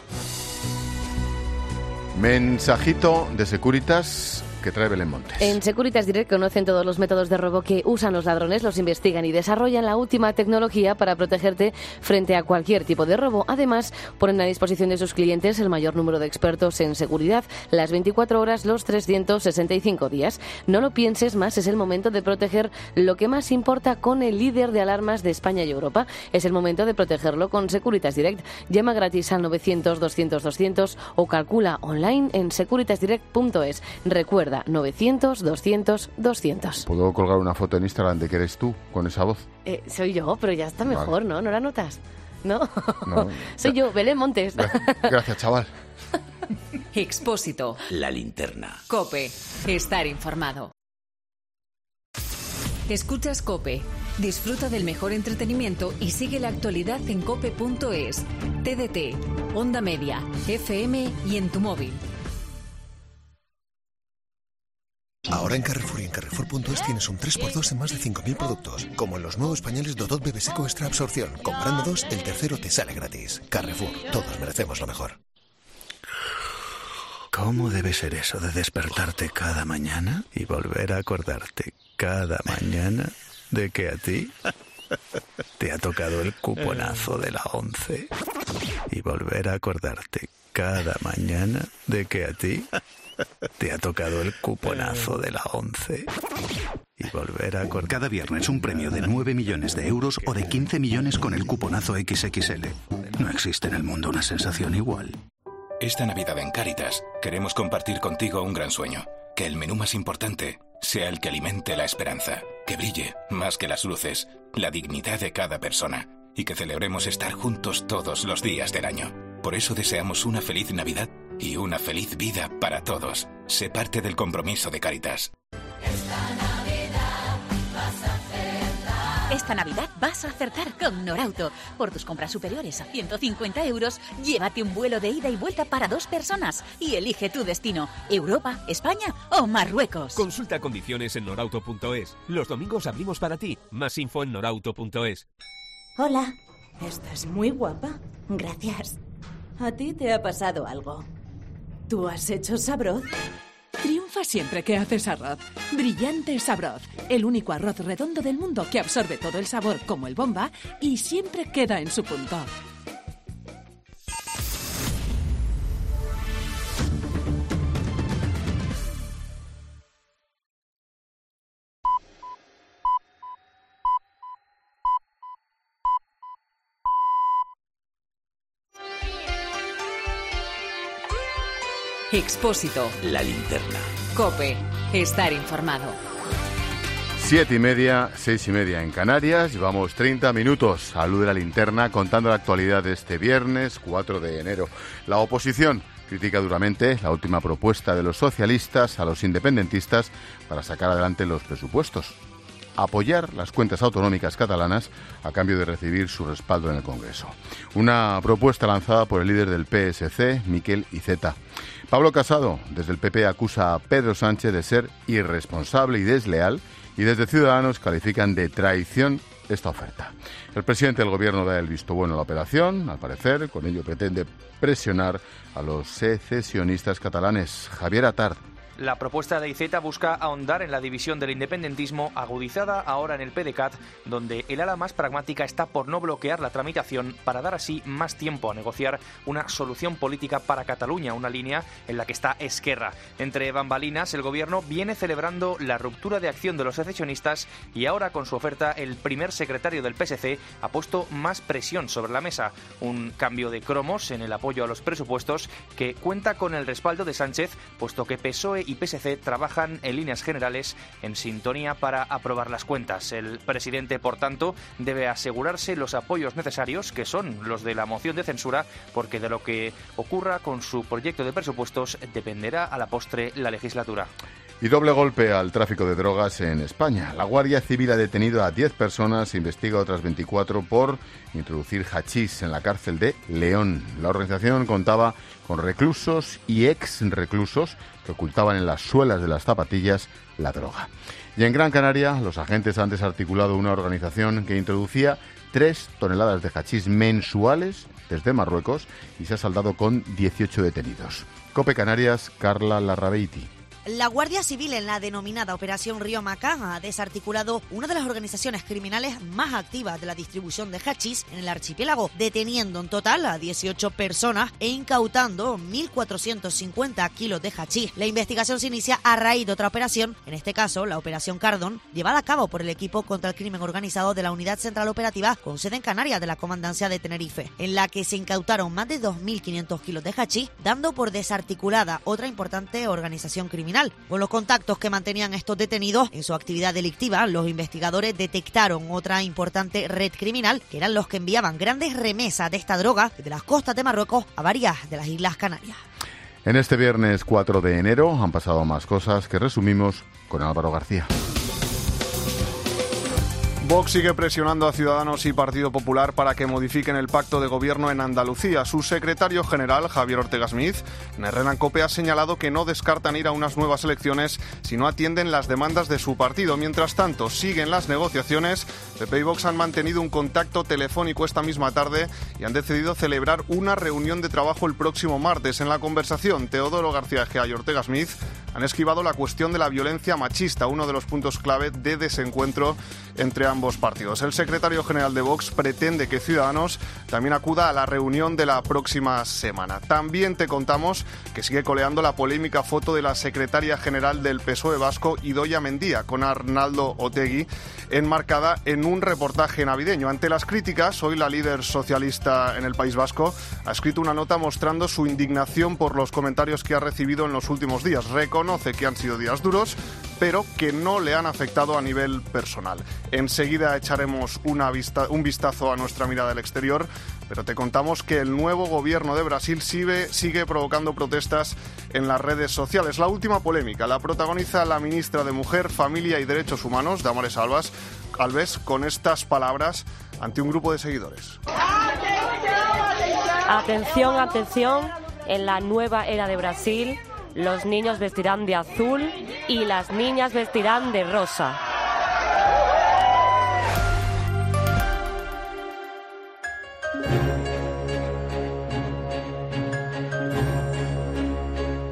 S1: Mensajito de Securitas que trae Belén Montes.
S14: En Securitas Direct conocen todos los métodos de robo que usan los ladrones, los investigan y desarrollan la última tecnología para protegerte frente a cualquier tipo de robo. Además, ponen a disposición de sus clientes el mayor número de expertos en seguridad, las veinticuatro horas, los trescientos sesenta y cinco días. No lo pienses más, es el momento de proteger lo que más importa con el líder de alarmas de España y Europa. Es el momento de protegerlo con Securitas Direct. Llama gratis al novecientos, doscientos, doscientos o calcula online en securitas direct punto es. Recuerda, novecientos, doscientos, doscientos.
S1: ¿Puedo colgar una foto en Instagram de que eres tú con esa voz?
S14: Eh, soy yo, pero ya está mejor, vale. ¿no? ¿No la notas? ¿No?
S1: no
S14: soy yo, Belén Montes.
S1: Gracias, chaval.
S15: Expósito.
S3: La linterna.
S15: COPE. Estar informado. Escuchas COPE. Disfruta del mejor entretenimiento y sigue la actualidad en cope punto es. T D T, Onda Media, F M y en tu móvil.
S16: Ahora en Carrefour y en Carrefour punto es tienes un tres por dos en más de cinco mil productos, como en los nuevos pañales Dodot Bebe Seco Extra Absorción. Comprando dos, el tercero te sale gratis. Carrefour, todos merecemos lo mejor.
S27: ¿Cómo debe ser eso de despertarte cada mañana y volver a acordarte cada mañana de que a ti te ha tocado el cuponazo de la once? Y volver a acordarte cada mañana de que a ti te ha tocado el cuponazo de la once. Y volver a acordar.
S28: Cada viernes un premio de nueve millones de euros o de quince millones con el cuponazo equis equis ele. No existe en el mundo una sensación igual.
S29: Esta Navidad en Cáritas queremos compartir contigo un gran sueño. Que el menú más importante sea el que alimente la esperanza. Que brille, más que las luces, la dignidad de cada persona. Y que celebremos estar juntos todos los días del año. Por eso deseamos una feliz Navidad y una feliz vida para todos. Sé parte del compromiso de Cáritas.
S30: Esta Navidad vas a acertar con Norauto. Por tus compras superiores a ciento cincuenta euros, llévate un vuelo de ida y vuelta para dos personas y elige tu destino, Europa, España o Marruecos.
S31: Consulta condiciones en norauto punto es. Los domingos abrimos para ti. Más info en norauto punto es.
S32: Hola, estás muy guapa. Gracias.
S8: A ti te ha pasado algo. ¿Tú has hecho Sabroz?
S17: Triunfa siempre que haces arroz. Brillante Sabroz, el único arroz redondo del mundo que absorbe todo el sabor como el Bomba y siempre queda en su punto.
S15: Expósito.
S3: La linterna.
S15: COPE. Estar informado.
S1: Siete y media, seis y media en Canarias. Llevamos treinta minutos a luz de la linterna contando la actualidad de este viernes cuatro de enero. La oposición critica duramente la última propuesta de los socialistas a los independentistas para sacar adelante los presupuestos. Apoyar las cuentas autonómicas catalanas a cambio de recibir su respaldo en el Congreso. Una propuesta lanzada por el líder del P S C, Miquel Iceta. Pablo Casado, desde el P P, acusa a Pedro Sánchez de ser irresponsable y desleal, y desde Ciudadanos califican de traición esta oferta. El presidente del Gobierno da el visto bueno a la operación, al parecer, con ello pretende presionar a los secesionistas catalanes. Javier Atard.
S18: La propuesta de Iceta busca ahondar en la división del independentismo, agudizada ahora en el PDeCAT, donde el ala más pragmática está por no bloquear la tramitación para dar así más tiempo a negociar una solución política para Cataluña, una línea en la que está Esquerra. Entre bambalinas, el Gobierno viene celebrando la ruptura de acción de los secesionistas y ahora, con su oferta, el primer secretario del P S C ha puesto más presión sobre la mesa. Un cambio de cromos en el apoyo a los presupuestos que cuenta con el respaldo de Sánchez, puesto que P S O E y P S C trabajan en líneas generales en sintonía para aprobar las cuentas. El presidente, por tanto, debe asegurarse los apoyos necesarios, que son los de la moción de censura, porque de lo que ocurra con su proyecto de presupuestos dependerá a la postre la legislatura.
S1: Y doble golpe al tráfico de drogas en España. La Guardia Civil ha detenido a diez personas e investiga a otras veinticuatro por introducir hachís en la cárcel de León. La organización contaba con reclusos y ex-reclusos que ocultaban en las suelas de las zapatillas la droga. Y en Gran Canaria, los agentes han desarticulado una organización que introducía tres toneladas de hachís mensuales desde Marruecos y se ha saldado con dieciocho detenidos. COPE Canarias, Carla Larrabeiti.
S19: La Guardia Civil, en la denominada Operación Río Macá, ha desarticulado una de las organizaciones criminales más activas de la distribución de hachís en el archipiélago, deteniendo en total a dieciocho personas e incautando mil cuatrocientos cincuenta kilos de hachís. La investigación se inicia a raíz de otra operación, en este caso la Operación Cardón, llevada a cabo por el equipo contra el crimen organizado de la Unidad Central Operativa con sede en Canarias de la Comandancia de Tenerife, en la que se incautaron más de dos mil quinientos kilos de hachís, dando por desarticulada otra importante organización criminal. Con los contactos que mantenían estos detenidos en su actividad delictiva, los investigadores detectaron otra importante red criminal, que eran los que enviaban grandes remesas de esta droga desde las costas de Marruecos a varias de las Islas Canarias.
S1: En este viernes cuatro de enero han pasado más cosas que resumimos con Álvaro García.
S20: Vox sigue presionando a Ciudadanos y Partido Popular para que modifiquen el pacto de gobierno en Andalucía. Su secretario general, Javier Ortega Smith, en Herrera en COPE ha señalado que no descartan ir a unas nuevas elecciones si no atienden las demandas de su partido. Mientras tanto, siguen las negociaciones. P P y Vox han mantenido un contacto telefónico esta misma tarde y han decidido celebrar una reunión de trabajo el próximo martes. En la conversación, Teodoro García Egea y Ortega Smith han esquivado la cuestión de la violencia machista, uno de los puntos clave de desencuentro entre ambos partidos. El secretario general de Vox pretende que Ciudadanos también acuda a la reunión de la próxima semana. También te contamos que sigue coleando la polémica foto de la secretaria general del P S O E vasco, Idoia Mendia, con Arnaldo Otegi, enmarcada en un reportaje navideño. Ante las críticas, hoy la líder socialista en el País Vasco ha escrito una nota mostrando su indignación por los comentarios que ha recibido en los últimos días. Reconoce que han sido días duros, pero que no le han afectado a nivel personal. Enseguida echaremos una vista, un vistazo a nuestra mirada del exterior, pero te contamos que el nuevo gobierno de Brasil sigue, sigue provocando protestas en las redes sociales. La última polémica la protagoniza la ministra de Mujer, Familia y Derechos Humanos, Damares Alves, Alves, con estas palabras ante un grupo de seguidores.
S21: Atención, atención, en la nueva era de Brasil, los niños vestirán de azul y las niñas vestirán de rosa.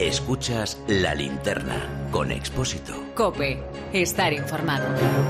S3: Escuchas La Linterna con Expósito.
S15: COPE. Estar informado.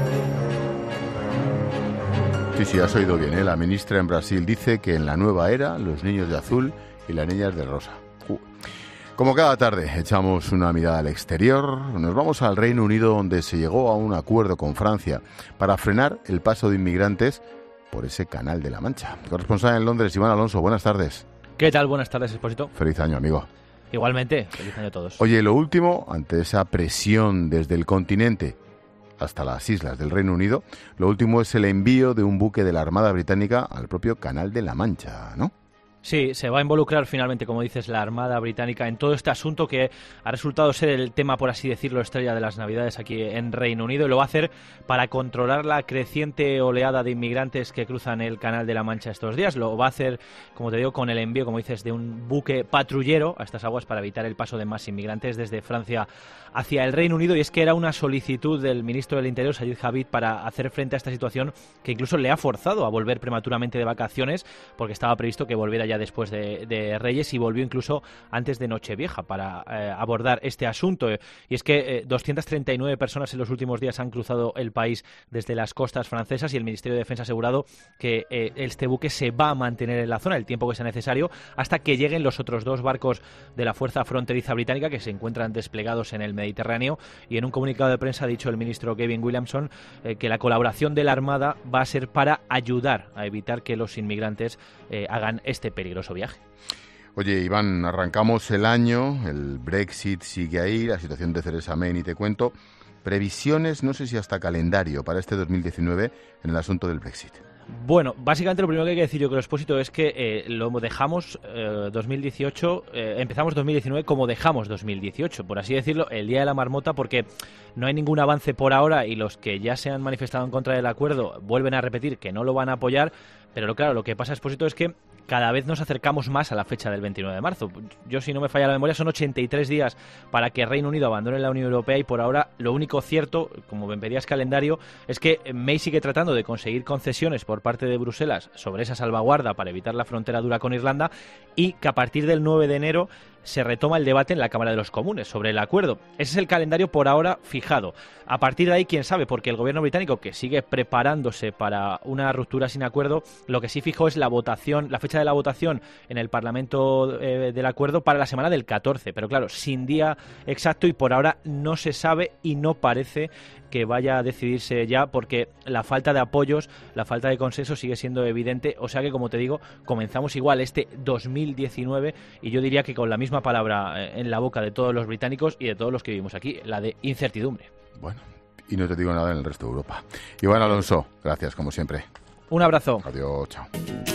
S1: Sí, sí, has oído bien, ¿eh? La ministra en Brasil dice que en la nueva era los niños de azul y las niñas de rosa. Uh. Como cada tarde echamos una mirada al exterior, nos vamos al Reino Unido, donde se llegó a un acuerdo con Francia para frenar el paso de inmigrantes por ese canal de la Mancha. Corresponsal en Londres, Iván Alonso, buenas tardes.
S4: ¿Qué tal? Buenas tardes, Expósito.
S1: Feliz año, amigo.
S4: Igualmente, feliz año a todos.
S1: Oye, lo último, ante esa presión desde el continente hasta las islas del Reino Unido, lo último es el envío de un buque de la Armada Británica al propio Canal de la Mancha, ¿no?
S4: Sí, se va a involucrar finalmente, como dices, la Armada Británica en todo este asunto que ha resultado ser el tema, por así decirlo, estrella de las Navidades aquí en Reino Unido, y lo va a hacer para controlar la creciente oleada de inmigrantes que cruzan el Canal de la Mancha estos días. Lo va a hacer, como te digo, con el envío, como dices, de un buque patrullero a estas aguas para evitar el paso de más inmigrantes desde Francia hacia el Reino Unido, y es que era una solicitud del ministro del Interior, Sajid Javid, para hacer frente a esta situación que incluso le ha forzado a volver prematuramente de vacaciones, porque estaba previsto que volviera ya después de, de Reyes, y volvió incluso antes de Nochevieja para eh, abordar este asunto. Y es que eh, doscientas treinta y nueve personas en los últimos días han cruzado el país desde las costas francesas, y el Ministerio de Defensa ha asegurado que eh, este buque se va a mantener en la zona el tiempo que sea necesario hasta que lleguen los otros dos barcos de la Fuerza Fronteriza Británica que se encuentran desplegados en el Mediterráneo. Y en un comunicado de prensa ha dicho el ministro Gavin Williamson eh, que la colaboración de la Armada va a ser para ayudar a evitar que los inmigrantes eh, hagan este peligroso viaje.
S1: Oye, Iván, arrancamos el año, el Brexit sigue ahí, la situación de Theresa May ni te cuento. Previsiones, no sé si hasta calendario para este dos mil diecinueve en el asunto del Brexit.
S4: Bueno, básicamente lo primero que hay que decir, yo creo, Expósito, es que eh, lo dejamos eh, dos mil dieciocho, eh, empezamos dos mil diecinueve como dejamos dos mil dieciocho, por así decirlo, el día de la marmota, porque no hay ningún avance por ahora y los que ya se han manifestado en contra del acuerdo vuelven a repetir que no lo van a apoyar, pero lo, claro, lo que pasa, Expósito, es que cada vez nos acercamos más a la fecha del veintinueve de marzo. Yo, si no me falla la memoria, son ochenta y tres días para que Reino Unido abandone la Unión Europea, y por ahora lo único cierto, como me pedías calendario, es que May sigue tratando de conseguir concesiones por parte de Bruselas sobre esa salvaguarda para evitar la frontera dura con Irlanda, y que a partir del nueve de enero se retoma el debate en la Cámara de los Comunes sobre el acuerdo. Ese es el calendario por ahora fijado. A partir de ahí, quién sabe, porque el gobierno británico, que sigue preparándose para una ruptura sin acuerdo, lo que sí fijó es la votación, la fecha de la votación en el Parlamento eh, del acuerdo para la semana del catorce, pero claro, sin día exacto, y por ahora no se sabe y no parece que vaya a decidirse ya, porque la falta de apoyos, la falta de consenso sigue siendo evidente. O sea que, como te digo, comenzamos igual este dos mil diecinueve, y yo diría que con la misma palabra en la boca de todos los británicos y de todos los que vivimos aquí, la de incertidumbre.
S1: Bueno, y no te digo nada en el resto de Europa. Iván Alonso, gracias como siempre.
S4: Un abrazo.
S1: Adiós, chao.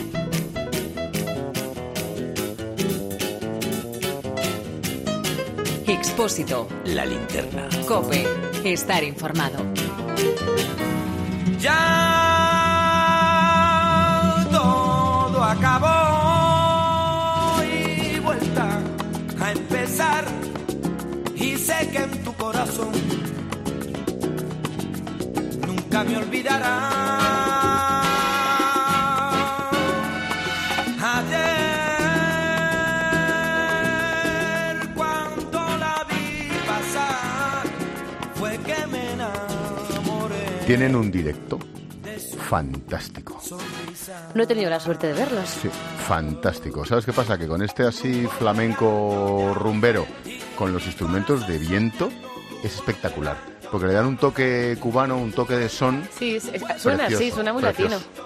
S15: Expósito.
S3: La Linterna.
S15: COPE. Estar informado.
S5: Ya todo acabó y vuelta a empezar, y sé que en tu corazón nunca me olvidarás.
S1: Tienen un directo fantástico.
S14: No he tenido la suerte de verlos.
S1: Sí, fantástico. ¿Sabes qué pasa? Que con este así flamenco rumbero, con los instrumentos de viento, es espectacular. Porque le dan un toque cubano, un toque de son.
S14: Sí, es, suena así, suena muy precioso. Latino.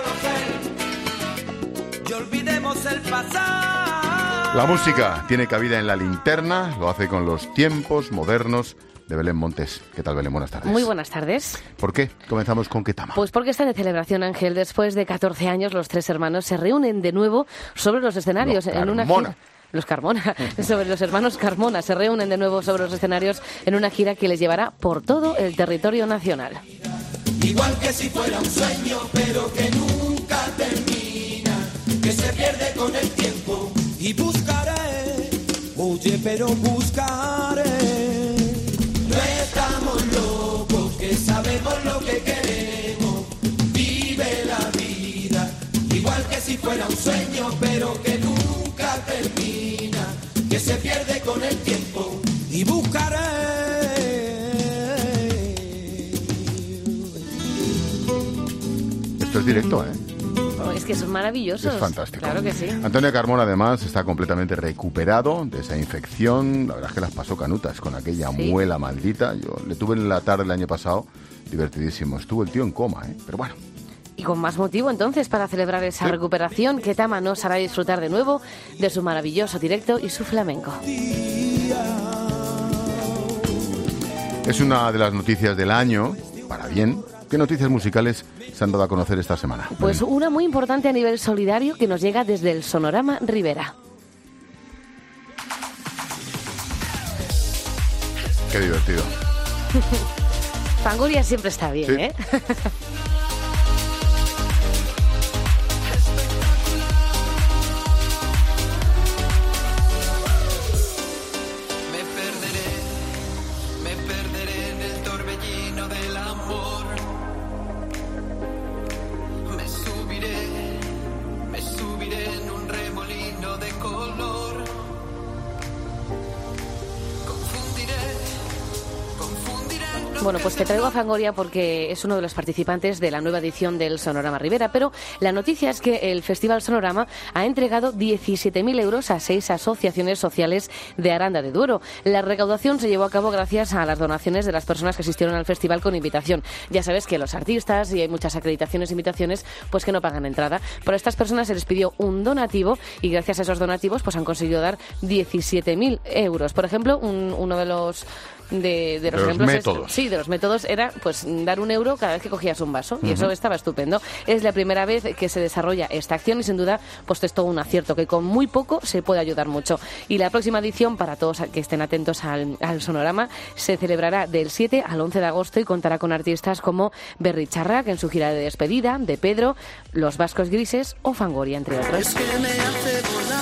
S1: La música tiene cabida en La Linterna, lo hace con los tiempos modernos de Belén Montes. ¿Qué tal, Belén? Buenas tardes.
S14: Muy buenas tardes.
S1: ¿Por qué? Comenzamos con Ketama.
S14: Pues porque está de celebración, Ángel. Después de catorce años, los tres hermanos se reúnen de nuevo sobre los escenarios
S1: Los
S14: en una
S1: Carmona.
S14: gira. Los Carmona, sobre los hermanos Carmona, se reúnen de nuevo sobre los escenarios en una gira que les llevará por todo el territorio nacional.
S5: Igual que si fuera un sueño, pero que nunca termina, que se pierde con el tiempo. Y buscaré, oye, pero buscaré. No estamos locos, que sabemos lo que queremos. Vive la vida, igual que si fuera un sueño, pero que nunca termina, que se pierde con el tiempo.
S1: directo, ¿eh?
S14: Oh, es que son maravillosos.
S1: Es fantástico.
S14: Claro que sí.
S1: Antonio Carmona, además, está completamente recuperado de esa infección. La verdad es que las pasó canutas con aquella
S14: ¿Sí?
S1: muela maldita. Yo le tuve en la tarde el año pasado, divertidísimo. Estuvo el tío en coma, ¿eh? Pero bueno.
S14: Y con más motivo, entonces, para celebrar esa
S1: Sí.
S14: recuperación, Ketama nos hará disfrutar de nuevo de su maravilloso directo y su flamenco.
S1: Es una de las noticias del año, para bien. ¿Qué noticias musicales se han dado a conocer esta semana?
S14: Pues una muy importante a nivel solidario que nos llega desde el Sonorama Rivera.
S1: Qué divertido.
S14: Fangoria siempre está bien,
S1: Sí.
S14: ¿eh?
S5: Me perderé, me perderé en el torbellino del amor. Me subiré, me subiré en un remolino de color. Confundiré, confundiré. no
S14: Bueno, pues te traigo a Fangoria porque es uno de los participantes de la nueva edición del Sonorama Rivera, pero la noticia es que el Festival Sonorama ha entregado diecisiete mil euros a seis asociaciones sociales de Aranda de Duero. La recaudación se llevó a cabo gracias a las donaciones de las personas que asistieron al festival con invitación. Ya sabes que los artistas, y hay muchas acreditaciones e invitaciones, pues que no pagan entrada. Por estas personas se les pidió un donativo y gracias a esos donativos pues han conseguido dar diecisiete mil euros. Por ejemplo, un- uno de los... De, de los,
S1: De los
S14: ejemplos es-
S1: métodos.
S14: sí, de los métodos era pues dar un euro cada vez que cogías un vaso y
S1: Ujú.
S14: eso estaba estupendo. Es la primera vez que se desarrolla esta acción y sin duda pues es todo un acierto que con muy poco se puede ayudar mucho. Y la próxima edición, para todos que estén atentos al, al Sonorama, se celebrará del siete al once de agosto y contará con artistas como Berry Charrac en su gira de despedida, De Pedro, Los Vascos Grises o Fangoria, entre otros.
S5: Es que me hace volar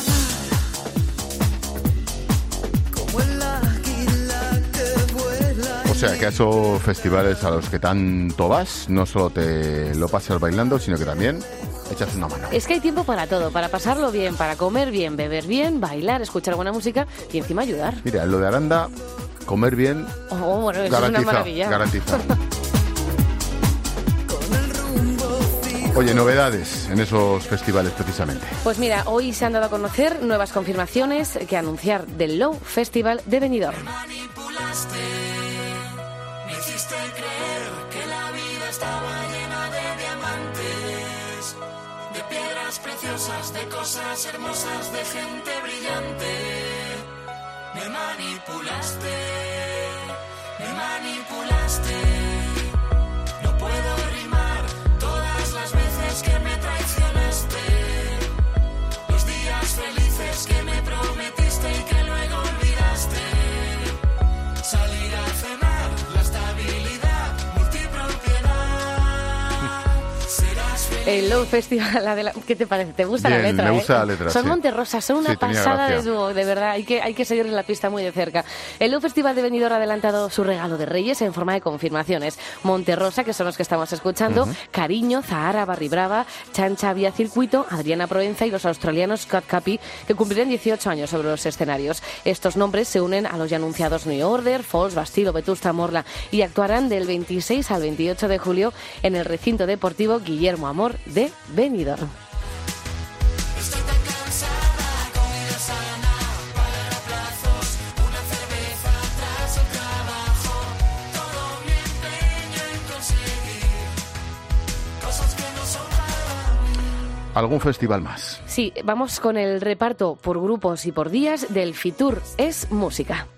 S5: como el águila que vuela.
S1: O sea, que a esos festivales a los que tanto vas, no solo te lo pasas bailando, sino que también echas una mano.
S14: Es que hay tiempo para todo, para pasarlo bien, para comer bien, beber bien, bailar, escuchar buena música y encima ayudar.
S1: Mira, lo de Aranda, comer bien,
S14: Oh, bueno, eso es una
S1: garantizado,
S14: maravilla.
S1: garantizado. Oye, novedades en esos festivales precisamente.
S14: Pues mira, hoy se han dado a conocer nuevas confirmaciones que anunciar del Low Festival de Benidorm.
S5: Manipulaste, me hiciste creer que la vida estaba llena de diamantes, de piedras preciosas, de cosas hermosas, de gente brillante. Me manipulaste, me manipulaste. No puedo rimar todas las veces que me traicionaste, los días felices que me prometiste y que luego olvidaste. Salir a cenar, la estabilidad, multipropiedad. Serás feliz.
S14: El Low Festival, Adela- ¿qué te parece? ¿Te gusta la
S1: Bien,
S14: letra?
S1: me
S14: eh?
S1: gusta la letra,
S14: Son
S1: sí.
S14: Monterrosas, son una
S1: Sí, tenía
S14: pasada
S1: gracia.
S14: de dúo, de verdad. Hay que, hay que seguir en la pista muy de cerca. El Low Festival de Benidorm ha adelantado su regalo de Reyes en forma de confirmaciones. Monterrosa, que son los que estamos escuchando,
S2: Ujú.
S14: Cariño, Zahara, Barry Brava, Chancha Vía Circuito, Adriana Proenza y los australianos Cat Capi, que cumplirán dieciocho años sobre los escenarios. Estos nombres se unen a los ya anunciados New Order, Falls, Bastilo, Vetusta Morla y actuarán del veintiséis al veintiocho de julio en el recinto deportivo Guillermo Amor de Benidorm.
S5: Estoy tan cansada, comida sana, pagar a plazos, una cerveza tras el trabajo. Todo mi empeño en conseguir cosas que no son para mí.
S1: ¿Algún festival más?
S14: Sí, vamos con el reparto por grupos y por días del Fitur es Música.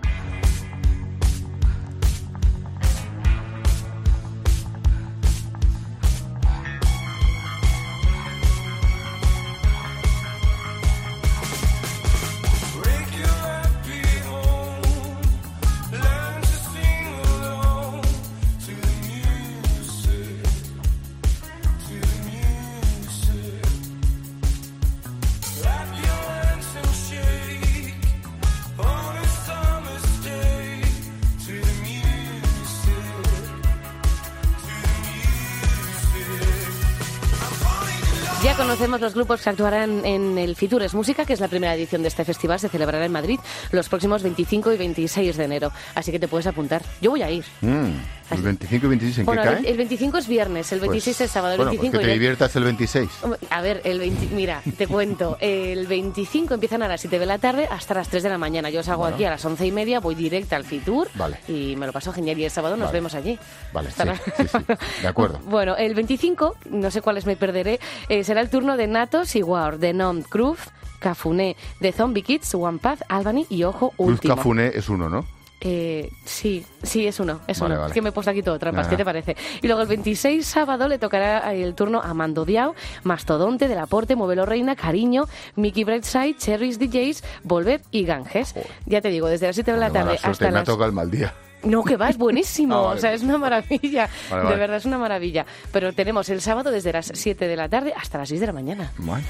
S14: Ya conocemos los grupos que actuarán en el Fitur es Música, que es la primera edición de este festival. Se celebrará en Madrid los próximos veinticinco y veintiséis de enero. Así que te puedes apuntar. Yo voy a ir.
S1: Mm. ¿El veinticinco y veintiséis en
S14: bueno,
S1: qué
S14: el,
S1: cae?
S14: el veinticinco es viernes, el veintiséis
S1: Pues,
S14: es sábado, el
S1: bueno,
S14: veinticinco...
S1: pues que te
S14: ya-
S1: diviertas el veintiséis.
S14: A ver, el veinte, mira, te cuento, el veinticinco empiezan a las siete de la tarde hasta las tres de la mañana. Yo salgo
S1: Bueno.
S14: aquí a las once y media, voy directa al Fitur
S1: Vale.
S14: y me lo paso genial. Y el sábado nos
S1: Vale.
S14: vemos allí.
S1: Vale, sí,
S14: Estará-
S1: sí, sí, de acuerdo.
S14: Bueno, el veinticinco, no sé cuáles me perderé, eh, será el turno de Natos y War, de Nom Cruz, Cafuné, de Zombie Kids, One Path, Albany y Ojo
S1: Cruz
S14: Último.
S1: Cafuné es uno, ¿no?
S14: Eh, sí, sí, es uno, es
S1: Vale,
S14: uno.
S1: vale.
S14: Es que me he puesto aquí todo trampas,
S1: Ah.
S14: ¿qué te parece? Y luego el veintiséis, sábado, le tocará el turno a Mando Diao, Mastodonte, Delaporte, Movelo Reina, Cariño, Mickey Brightside, Cherries D Js, Volver y Ganges. Ya te digo, desde las siete de la
S1: Mala
S14: tarde
S1: suerte,
S14: hasta
S1: me ha
S14: las...
S1: tocado el mal día.
S14: No, que va, es buenísimo,
S1: Ah, vale.
S14: o sea, es una maravilla,
S1: Vale,
S14: de
S1: vale.
S14: verdad es una maravilla. Pero tenemos el sábado desde las siete de la tarde hasta las seis de la mañana.
S1: Bueno.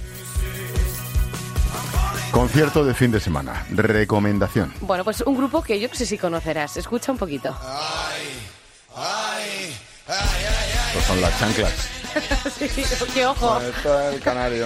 S1: Concierto de fin de semana. Recomendación.
S14: Bueno, pues un grupo que yo no sé si conocerás, escucha un poquito.
S1: Pues son las chanclas.
S14: Sí, qué ojo.
S1: Esto es el canario.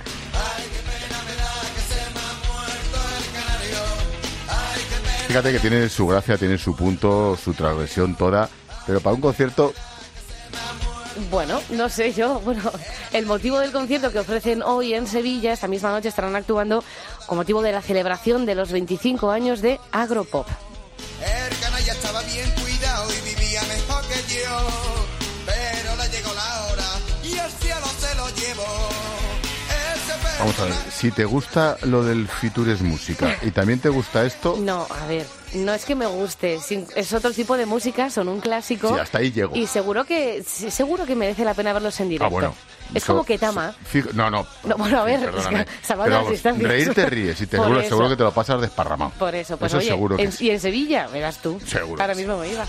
S1: Fíjate que tiene su gracia, tiene su punto, su transgresión toda, pero para un concierto
S14: Bueno, no sé yo. Bueno, el motivo del concierto que ofrecen hoy en Sevilla, esta misma noche estarán actuando con motivo de la celebración de los veinticinco años de Agropop.
S5: El canalla estaba bien cuidado y vivía mejor que yo, pero le llegó la hora y el cielo se lo llevó. Ese
S1: vamos a ver, si te gusta lo del Futures Música y también te gusta esto,
S14: No, a ver, no es que me guste, sin- es otro tipo de música, son un clásico.
S1: sí, hasta ahí llego.
S14: Y seguro que sí, seguro que merece la pena verlos en directo.
S1: Ah, bueno.
S14: Es
S1: Eso-
S14: como Ketama.
S1: Fij- No, no.
S14: No, bueno, a ver,
S1: Perdóname.
S14: es que salvando
S1: Pero
S14: las
S1: vamos,
S14: distancias.
S1: reírte ríes y te
S14: Por
S1: seguro,
S14: eso.
S1: seguro que te lo pasas desparramado.
S14: Por eso, pues
S1: Eso
S14: oye,
S1: seguro que
S14: en-
S1: sí.
S14: y en Sevilla, verás tú.
S1: Seguro
S14: Ahora
S1: que sí.
S14: mismo me iba.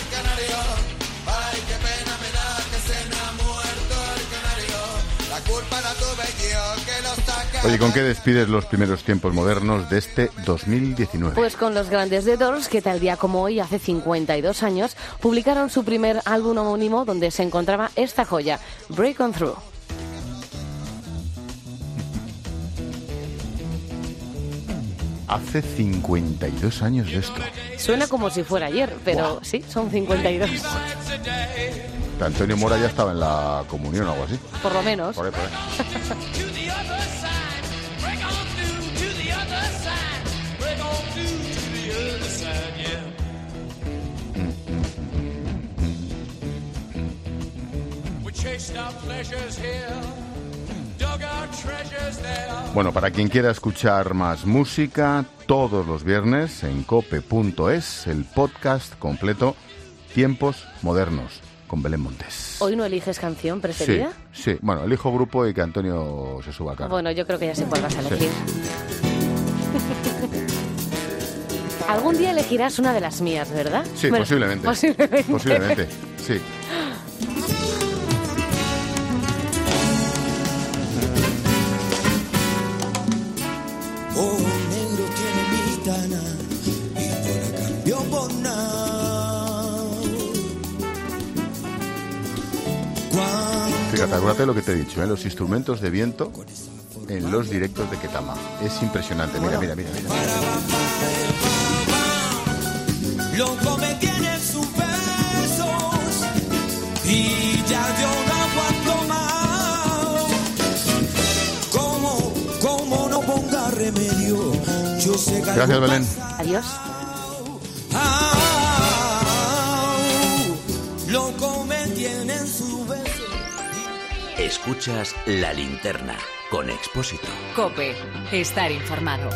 S5: la culpa la tuve yo que lo saca.
S1: Oye, ¿con qué despides los primeros tiempos modernos de este dos mil diecinueve?
S14: Pues con los grandes The Doors, que tal día como hoy, hace cincuenta y dos años, publicaron su primer álbum homónimo donde se encontraba esta joya, Break On Through.
S1: Hace cincuenta y dos años de esto.
S14: Suena como si fuera ayer, pero sí, son cincuenta y dos.
S1: Antonio Mora ya estaba en la comunión o algo así.
S14: Por lo menos.
S1: Por ahí, por ahí. Bueno, para quien quiera escuchar más música, todos los viernes en cope punto es, el podcast completo Tiempos Modernos, con Belén Montes.
S14: ¿Hoy no eliges canción preferida?
S1: Sí, sí. Bueno, elijo grupo y que Antonio se suba a cargo.
S14: Bueno, yo creo que ya sé cuál vas a
S1: Sí.
S14: elegir. Algún día elegirás una de las mías, ¿verdad?
S1: Sí,
S14: Bueno,
S1: posiblemente.
S14: Posiblemente.
S1: Posiblemente, sí.
S5: Oh, negro tiene mi tana y no la cambió por nada.
S1: Fíjate, acuérdate de lo que te he dicho, ¿eh? Los instrumentos de viento en los directos de Ketama. Es impresionante. Mira, mira, mira, mira.
S5: Loco me tiene sus besos y ya yo no aguanto más. Como, como no ponga remedio, yo sé que
S1: Gracias, Belén.
S14: Adiós.
S5: Loco me tienen su beso.
S3: Escuchas La Linterna con Expósito.
S15: Cope, estar informado.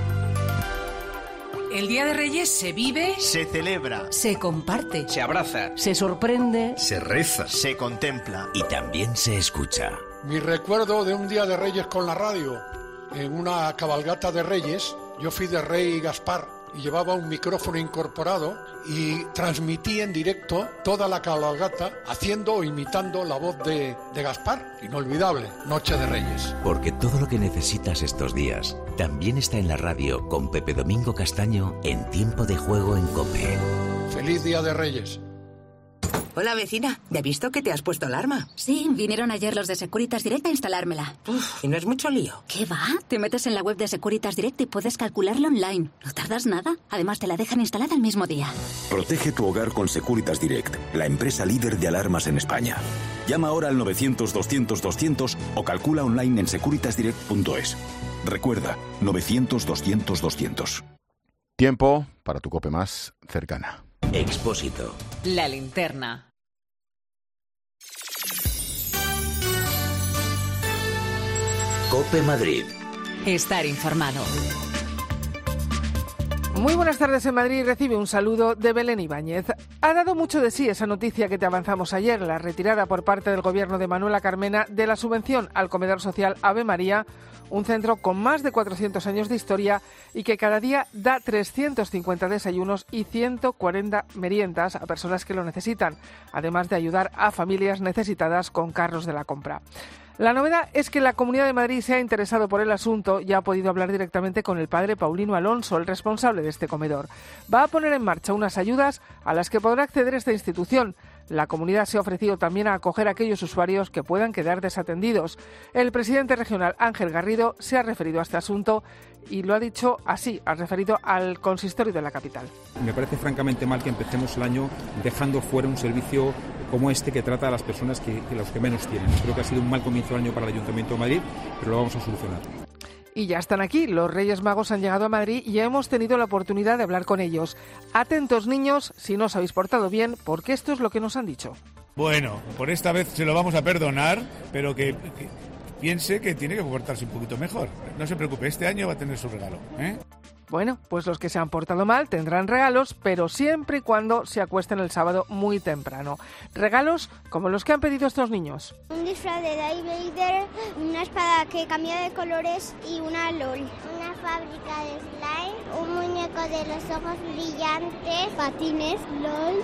S2: El Día de Reyes se vive,
S6: Se celebra,
S2: se comparte,
S6: se abraza,
S2: se sorprende.
S6: se reza, se contempla.
S3: Y también se escucha.
S7: Mi recuerdo de un Día de Reyes con la radio, en una cabalgata de Reyes, yo fui de Rey Gaspar y llevaba un micrófono incorporado y transmití en directo toda la cabalgata haciendo o imitando la voz de, de Gaspar. Inolvidable, Noche de Reyes.
S3: Porque todo lo que necesitas estos días también está en la radio con Pepe Domingo Castaño en Tiempo de Juego en COPE.
S7: Feliz Día de Reyes.
S9: Hola, vecina. ¿Ya he visto que te has puesto alarma?
S10: Sí, vinieron ayer los de Securitas Direct a instalármela.
S9: Uf, ¿y no es mucho lío?
S10: ¿Qué va? Te metes en la web de Securitas Direct y puedes calcularlo online. No tardas nada. Además, te la dejan instalada el mismo día.
S11: Protege tu hogar con Securitas Direct, la empresa líder de alarmas en España. Llama ahora al novecientos, doscientos, doscientos o calcula online en securitas direct punto es. Recuerda, novecientos, doscientos, doscientos.
S1: Tiempo para tu COPE más cercana.
S3: Expósito.
S15: La linterna.
S3: COPE Madrid.
S15: Estar informado.
S12: Muy buenas tardes en Madrid. Recibe un saludo de Belén Ibáñez. Ha dado mucho de sí esa noticia que te avanzamos ayer, la retirada por parte del gobierno de Manuela Carmena de la subvención al comedor social Ave María, un centro con más de cuatrocientos años de historia y que cada día da trescientos cincuenta desayunos y ciento cuarenta meriendas a personas que lo necesitan, además de ayudar a familias necesitadas con carros de la compra. La novedad es que la Comunidad de Madrid se ha interesado por el asunto y ha podido hablar directamente con el padre Paulino Alonso, el responsable de este comedor. Va a poner en marcha unas ayudas a las que podrá acceder esta institución. La comunidad se ha ofrecido también a acoger a aquellos usuarios que puedan quedar desatendidos. El presidente regional Ángel Garrido se ha referido a este asunto y lo ha dicho así, ha referido al consistorio de la capital.
S13: Me parece francamente mal que empecemos el año dejando fuera un servicio como este que trata a las personas que, que los que menos tienen. Creo que ha sido un mal comienzo del año para el Ayuntamiento de Madrid, pero lo vamos a solucionar.
S12: Y ya están aquí, los Reyes Magos han llegado a Madrid y hemos tenido la oportunidad de hablar con ellos. Atentos, niños, si no os habéis portado bien, porque esto es lo que nos han dicho.
S16: Bueno, por esta vez se lo vamos a perdonar, pero que, que piense que tiene que portarse un poquito mejor. No se preocupe, este año va a tener su regalo, ¿eh?
S12: Bueno, pues los que se han portado mal tendrán regalos, pero siempre y cuando se acuesten el sábado muy temprano. Regalos como los que han pedido estos niños.
S22: Un disfraz de Darth Vader, una espada que cambia de colores y una LOL. Una fábrica de slime, un muñeco de los ojos brillantes, patines, LOL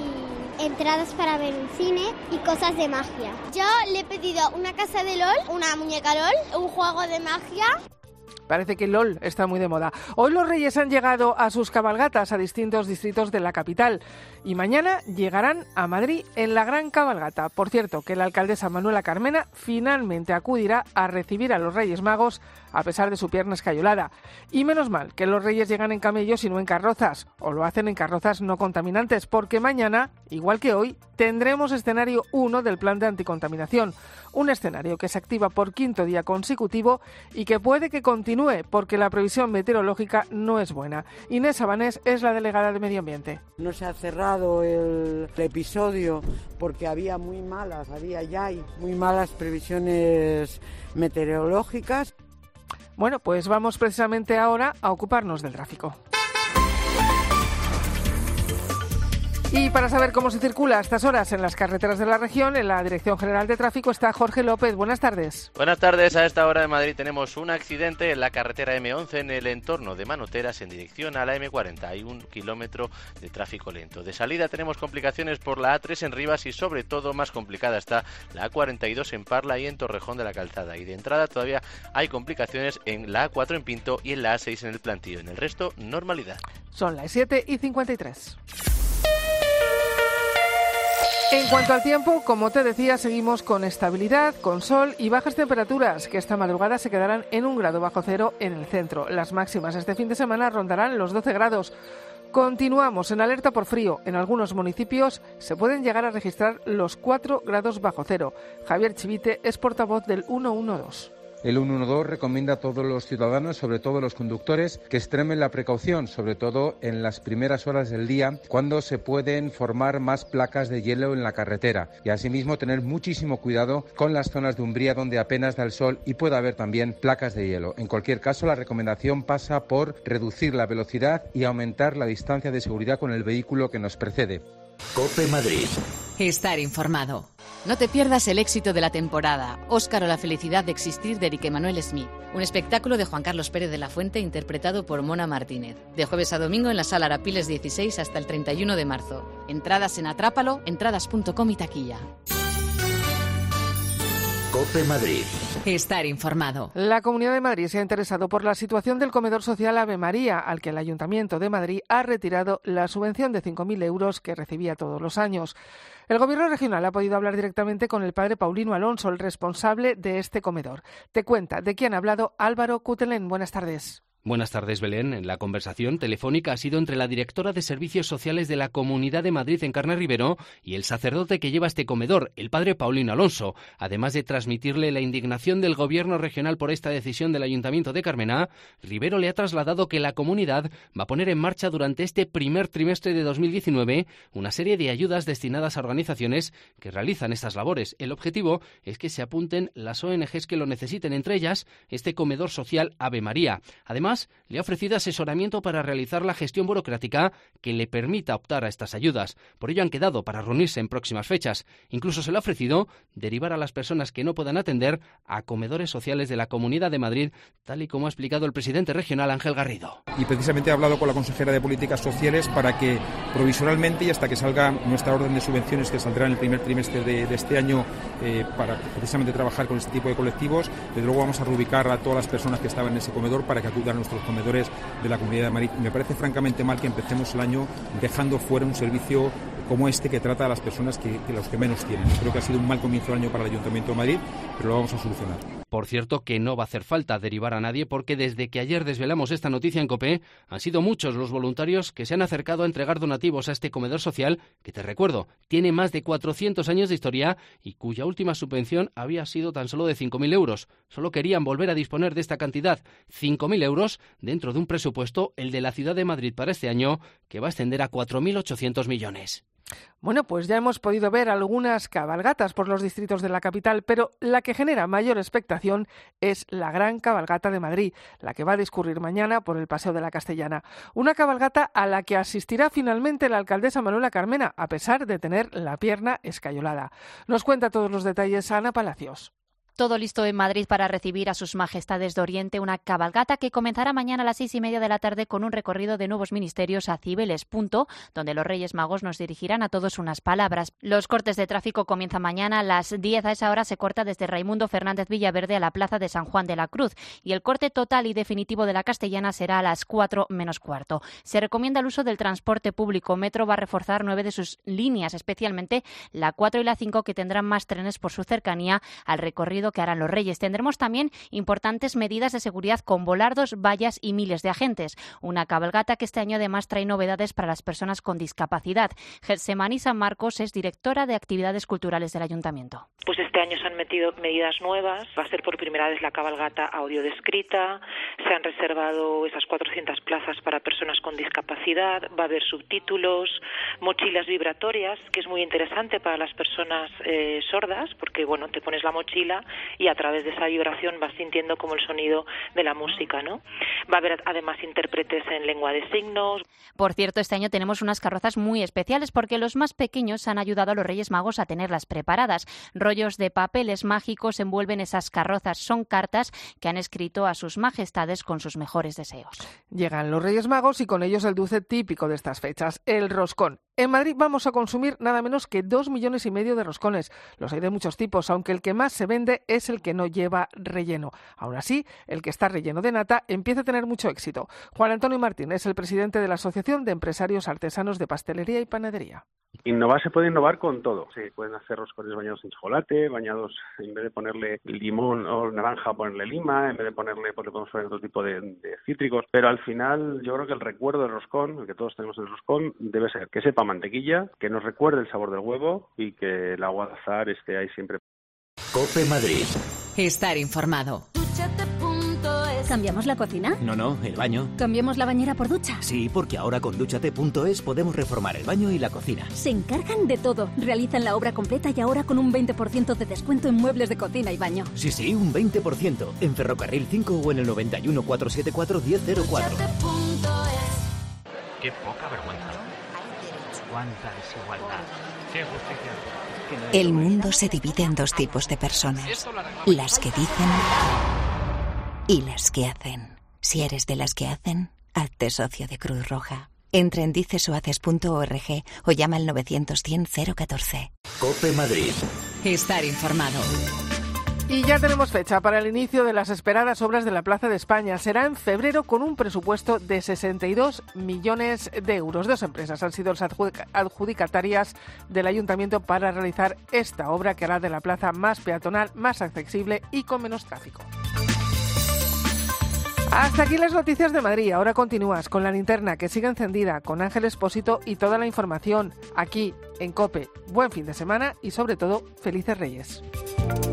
S22: y entradas para ver un cine y cosas de magia. Yo le he pedido una casa de LOL, una muñeca LOL, un juego de magia.
S12: Parece que LOL está muy de moda. Hoy los Reyes han llegado a sus cabalgatas a distintos distritos de la capital y mañana llegarán a Madrid en la gran cabalgata. Por cierto, que la alcaldesa Manuela Carmena finalmente acudirá a recibir a los Reyes Magos a pesar de su pierna escayolada. Y menos mal que los Reyes llegan en camellos y no en carrozas, o lo hacen en carrozas no contaminantes, porque mañana, igual que hoy, tendremos escenario uno del plan de anticontaminación. Un escenario que se activa por quinto día consecutivo y que puede que continúe porque la previsión meteorológica no es buena. Inés Sabanés es la delegada de Medio Ambiente.
S23: No se ha cerrado el episodio porque había muy malas, había ya hay muy malas previsiones meteorológicas.
S12: Bueno, pues vamos precisamente ahora a ocuparnos del tráfico. Y para saber cómo se circula a estas horas en las carreteras de la región, en la Dirección General de Tráfico está Jorge López. Buenas tardes.
S24: Buenas tardes. A esta hora en Madrid tenemos un accidente en la carretera eme once en el entorno de Manoteras en dirección a la eme cuarenta. Hay un kilómetro de tráfico lento. De salida tenemos complicaciones por la a tres en Rivas y sobre todo más complicada está la a cuarenta y dos en Parla y en Torrejón de la Calzada. Y de entrada todavía hay complicaciones en la a cuatro en Pinto y en la a seis en el Plantío. En el resto, normalidad.
S12: Son las siete y cincuenta y tres. En cuanto al tiempo, como te decía, seguimos con estabilidad, con sol y bajas temperaturas, que esta madrugada se quedarán en un grado bajo cero en el centro. Las máximas este fin de semana rondarán los doce grados. Continuamos en alerta por frío. En algunos municipios se pueden llegar a registrar los cuatro grados bajo cero. Javier Chivite es portavoz del ciento doce.
S25: El ciento doce recomienda a todos los ciudadanos, sobre todo los conductores, que extremen la precaución, sobre todo en las primeras horas del día, cuando se pueden formar más placas de hielo en la carretera. Y asimismo tener muchísimo cuidado con las zonas de umbría donde apenas da el sol y puede haber también placas de hielo. En cualquier caso, la recomendación pasa por reducir la velocidad y aumentar la distancia de seguridad con el vehículo que nos precede.
S3: COPE Madrid.
S15: Estar informado.
S26: No te pierdas el éxito de la temporada, Óscar o la felicidad de existir de Eric Emanuel Smith, un espectáculo de Juan Carlos Pérez de la Fuente interpretado por Mona Martínez, de jueves a domingo en la Sala Arapiles dieciséis hasta el treinta y uno de marzo. Entradas en Atrápalo, entradas punto com y taquilla.
S3: COPE Madrid.
S15: Estar informado.
S12: La Comunidad de Madrid se ha interesado por la situación del comedor social Ave María, al que el Ayuntamiento de Madrid ha retirado la subvención de cinco mil euros que recibía todos los años. El Gobierno regional ha podido hablar directamente con el padre Paulino Alonso, el responsable de este comedor. Te cuenta de quién ha hablado Álvaro Cutelén. Buenas tardes.
S8: Buenas tardes, Belén. La conversación telefónica ha sido entre la directora de Servicios Sociales de la Comunidad de Madrid, Encarna Rivero, y el sacerdote que lleva este comedor, el padre Paulino Alonso. Además de transmitirle la indignación del Gobierno regional por esta decisión del Ayuntamiento de Carmena, Rivero le ha trasladado que la comunidad va a poner en marcha durante este primer trimestre de dos mil diecinueve una serie de ayudas destinadas a organizaciones que realizan estas labores. El objetivo es que se apunten las O N Ges que lo necesiten, entre ellas este comedor social Ave María. Además, le ha ofrecido asesoramiento para realizar la gestión burocrática que le permita optar a estas ayudas. Por ello han quedado para reunirse en próximas fechas. Incluso se le ha ofrecido derivar a las personas que no puedan atender a comedores sociales de la Comunidad de Madrid, tal y como ha explicado el presidente regional Ángel Garrido.
S13: Y precisamente he hablado con la consejera de Políticas Sociales para que provisionalmente y hasta que salga nuestra orden de subvenciones, que saldrá en el primer trimestre de, de este año, eh, para precisamente trabajar con este tipo de colectivos, desde luego vamos a reubicar a todas las personas que estaban en ese comedor para que acudan nuestros comedores de la Comunidad de Madrid. Me parece francamente mal que empecemos el año dejando fuera un servicio como este que trata a las personas que, que los que menos tienen. Creo que ha sido un mal comienzo del año para el Ayuntamiento de Madrid, pero lo vamos a solucionar.
S8: Por cierto, que no va a hacer falta derivar a nadie, porque desde que ayer desvelamos esta noticia en COPE, han sido muchos los voluntarios que se han acercado a entregar donativos a este comedor social, que te recuerdo, tiene más de cuatrocientos años de historia y cuya última subvención había sido tan solo de cinco mil euros. Solo querían volver a disponer de esta cantidad, cinco mil euros, dentro de un presupuesto, el de la Ciudad de Madrid para este año, que va a ascender a cuatro mil ochocientos millones.
S12: Bueno, pues ya hemos podido ver algunas cabalgatas por los distritos de la capital, pero la que genera mayor expectación es la Gran Cabalgata de Madrid, la que va a discurrir mañana por el Paseo de la Castellana. Una cabalgata a la que asistirá finalmente la alcaldesa Manuela Carmena, a pesar de tener la pierna escayolada. Nos cuenta todos los detalles Ana Palacios.
S17: Todo listo en Madrid para recibir a sus majestades de Oriente, una cabalgata que comenzará mañana a las seis y media de la tarde con un recorrido de nuevos ministerios a Cibeles, punto, donde los Reyes Magos nos dirigirán a todos unas palabras. Los cortes de tráfico comienzan mañana a las diez. A esa hora se corta desde Raimundo Fernández Villaverde a la plaza de San Juan de la Cruz y el corte total y definitivo de la Castellana será a las cuatro menos cuarto. Se recomienda el uso del transporte público. Metro va a reforzar nueve de sus líneas, especialmente la cuatro y la cinco, que tendrán más trenes por su cercanía al recorrido que harán los Reyes. Tendremos también importantes medidas de seguridad con volardos, vallas y miles de agentes. Una cabalgata que este año además trae novedades para las personas con discapacidad. Getsemani San Marcos es directora de Actividades Culturales del Ayuntamiento.
S18: Pues este año se han metido medidas nuevas. Va a ser por primera vez la cabalgata audiodescrita. Se han reservado esas cuatrocientas plazas para personas con discapacidad. Va a haber subtítulos, mochilas vibratorias, que es muy interesante para las personas eh, sordas, porque bueno, te pones la mochila y a través de esa vibración vas sintiendo como el sonido de la música, ¿no? Va a haber además intérpretes en lengua de signos.
S17: Por cierto, este año tenemos unas carrozas muy especiales porque los más pequeños han ayudado a los Reyes Magos a tenerlas preparadas. Rollos de papeles mágicos envuelven esas carrozas. Son cartas que han escrito a sus majestades con sus mejores deseos.
S12: Llegan los Reyes Magos y con ellos el dulce típico de estas fechas, el roscón. En Madrid vamos a consumir nada menos que dos millones y medio de roscones. Los hay de muchos tipos, aunque el que más se vende es el que no lleva relleno. Aún así, el que está relleno de nata empieza a tener mucho éxito. Juan Antonio Martín es el presidente de la Asociación de Empresarios Artesanos de Pastelería y Panadería.
S19: Innovar se puede innovar con todo. Se pueden hacer roscones bañados en chocolate, bañados, en vez de ponerle limón o naranja, ponerle lima, en vez de ponerle, pues le podemos poner otro tipo de, de cítricos. Pero al final, yo creo que el recuerdo del roscón, el que todos tenemos del roscón, debe ser que sepa mantequilla, que nos recuerde el sabor del huevo y que el agua de azahar esté ahí siempre.
S3: COPE Madrid.
S15: Estar informado.
S10: ¿Cambiamos la cocina?
S20: No, no, el baño.
S10: ¿Cambiamos la bañera por ducha?
S20: Sí, porque ahora con Dúchate punto es podemos reformar el baño y la cocina.
S10: Se encargan de todo. Realizan la obra completa y ahora con un veinte por ciento de descuento en muebles de cocina y baño.
S20: Sí, sí, un veinte por ciento. En Ferrocarril cinco o en el noventa y uno, cuatrocientos setenta y cuatro, diez cero cuatro.
S21: Qué poca vergüenza. Cuánta desigualdad. Qué justicia.
S27: El mundo se divide en dos tipos de personas. Las que dicen y las que hacen. Si eres de las que hacen, hazte socio de Cruz Roja. Entra en dicesohaces punto org o llama al novecientos cien cero catorce.
S3: COPE Madrid.
S15: Estar informado.
S12: Y ya tenemos fecha para el inicio de las esperadas obras de la Plaza de España. Será en febrero con un presupuesto de sesenta y dos millones de euros. Dos empresas han sido las adjudicatarias del ayuntamiento para realizar esta obra que hará de la plaza más peatonal, más accesible y con menos tráfico. Hasta aquí las noticias de Madrid. Ahora continúas con la linterna que sigue encendida, con Ángel Expósito y toda la información aquí en COPE. Buen fin de semana y sobre todo, felices Reyes.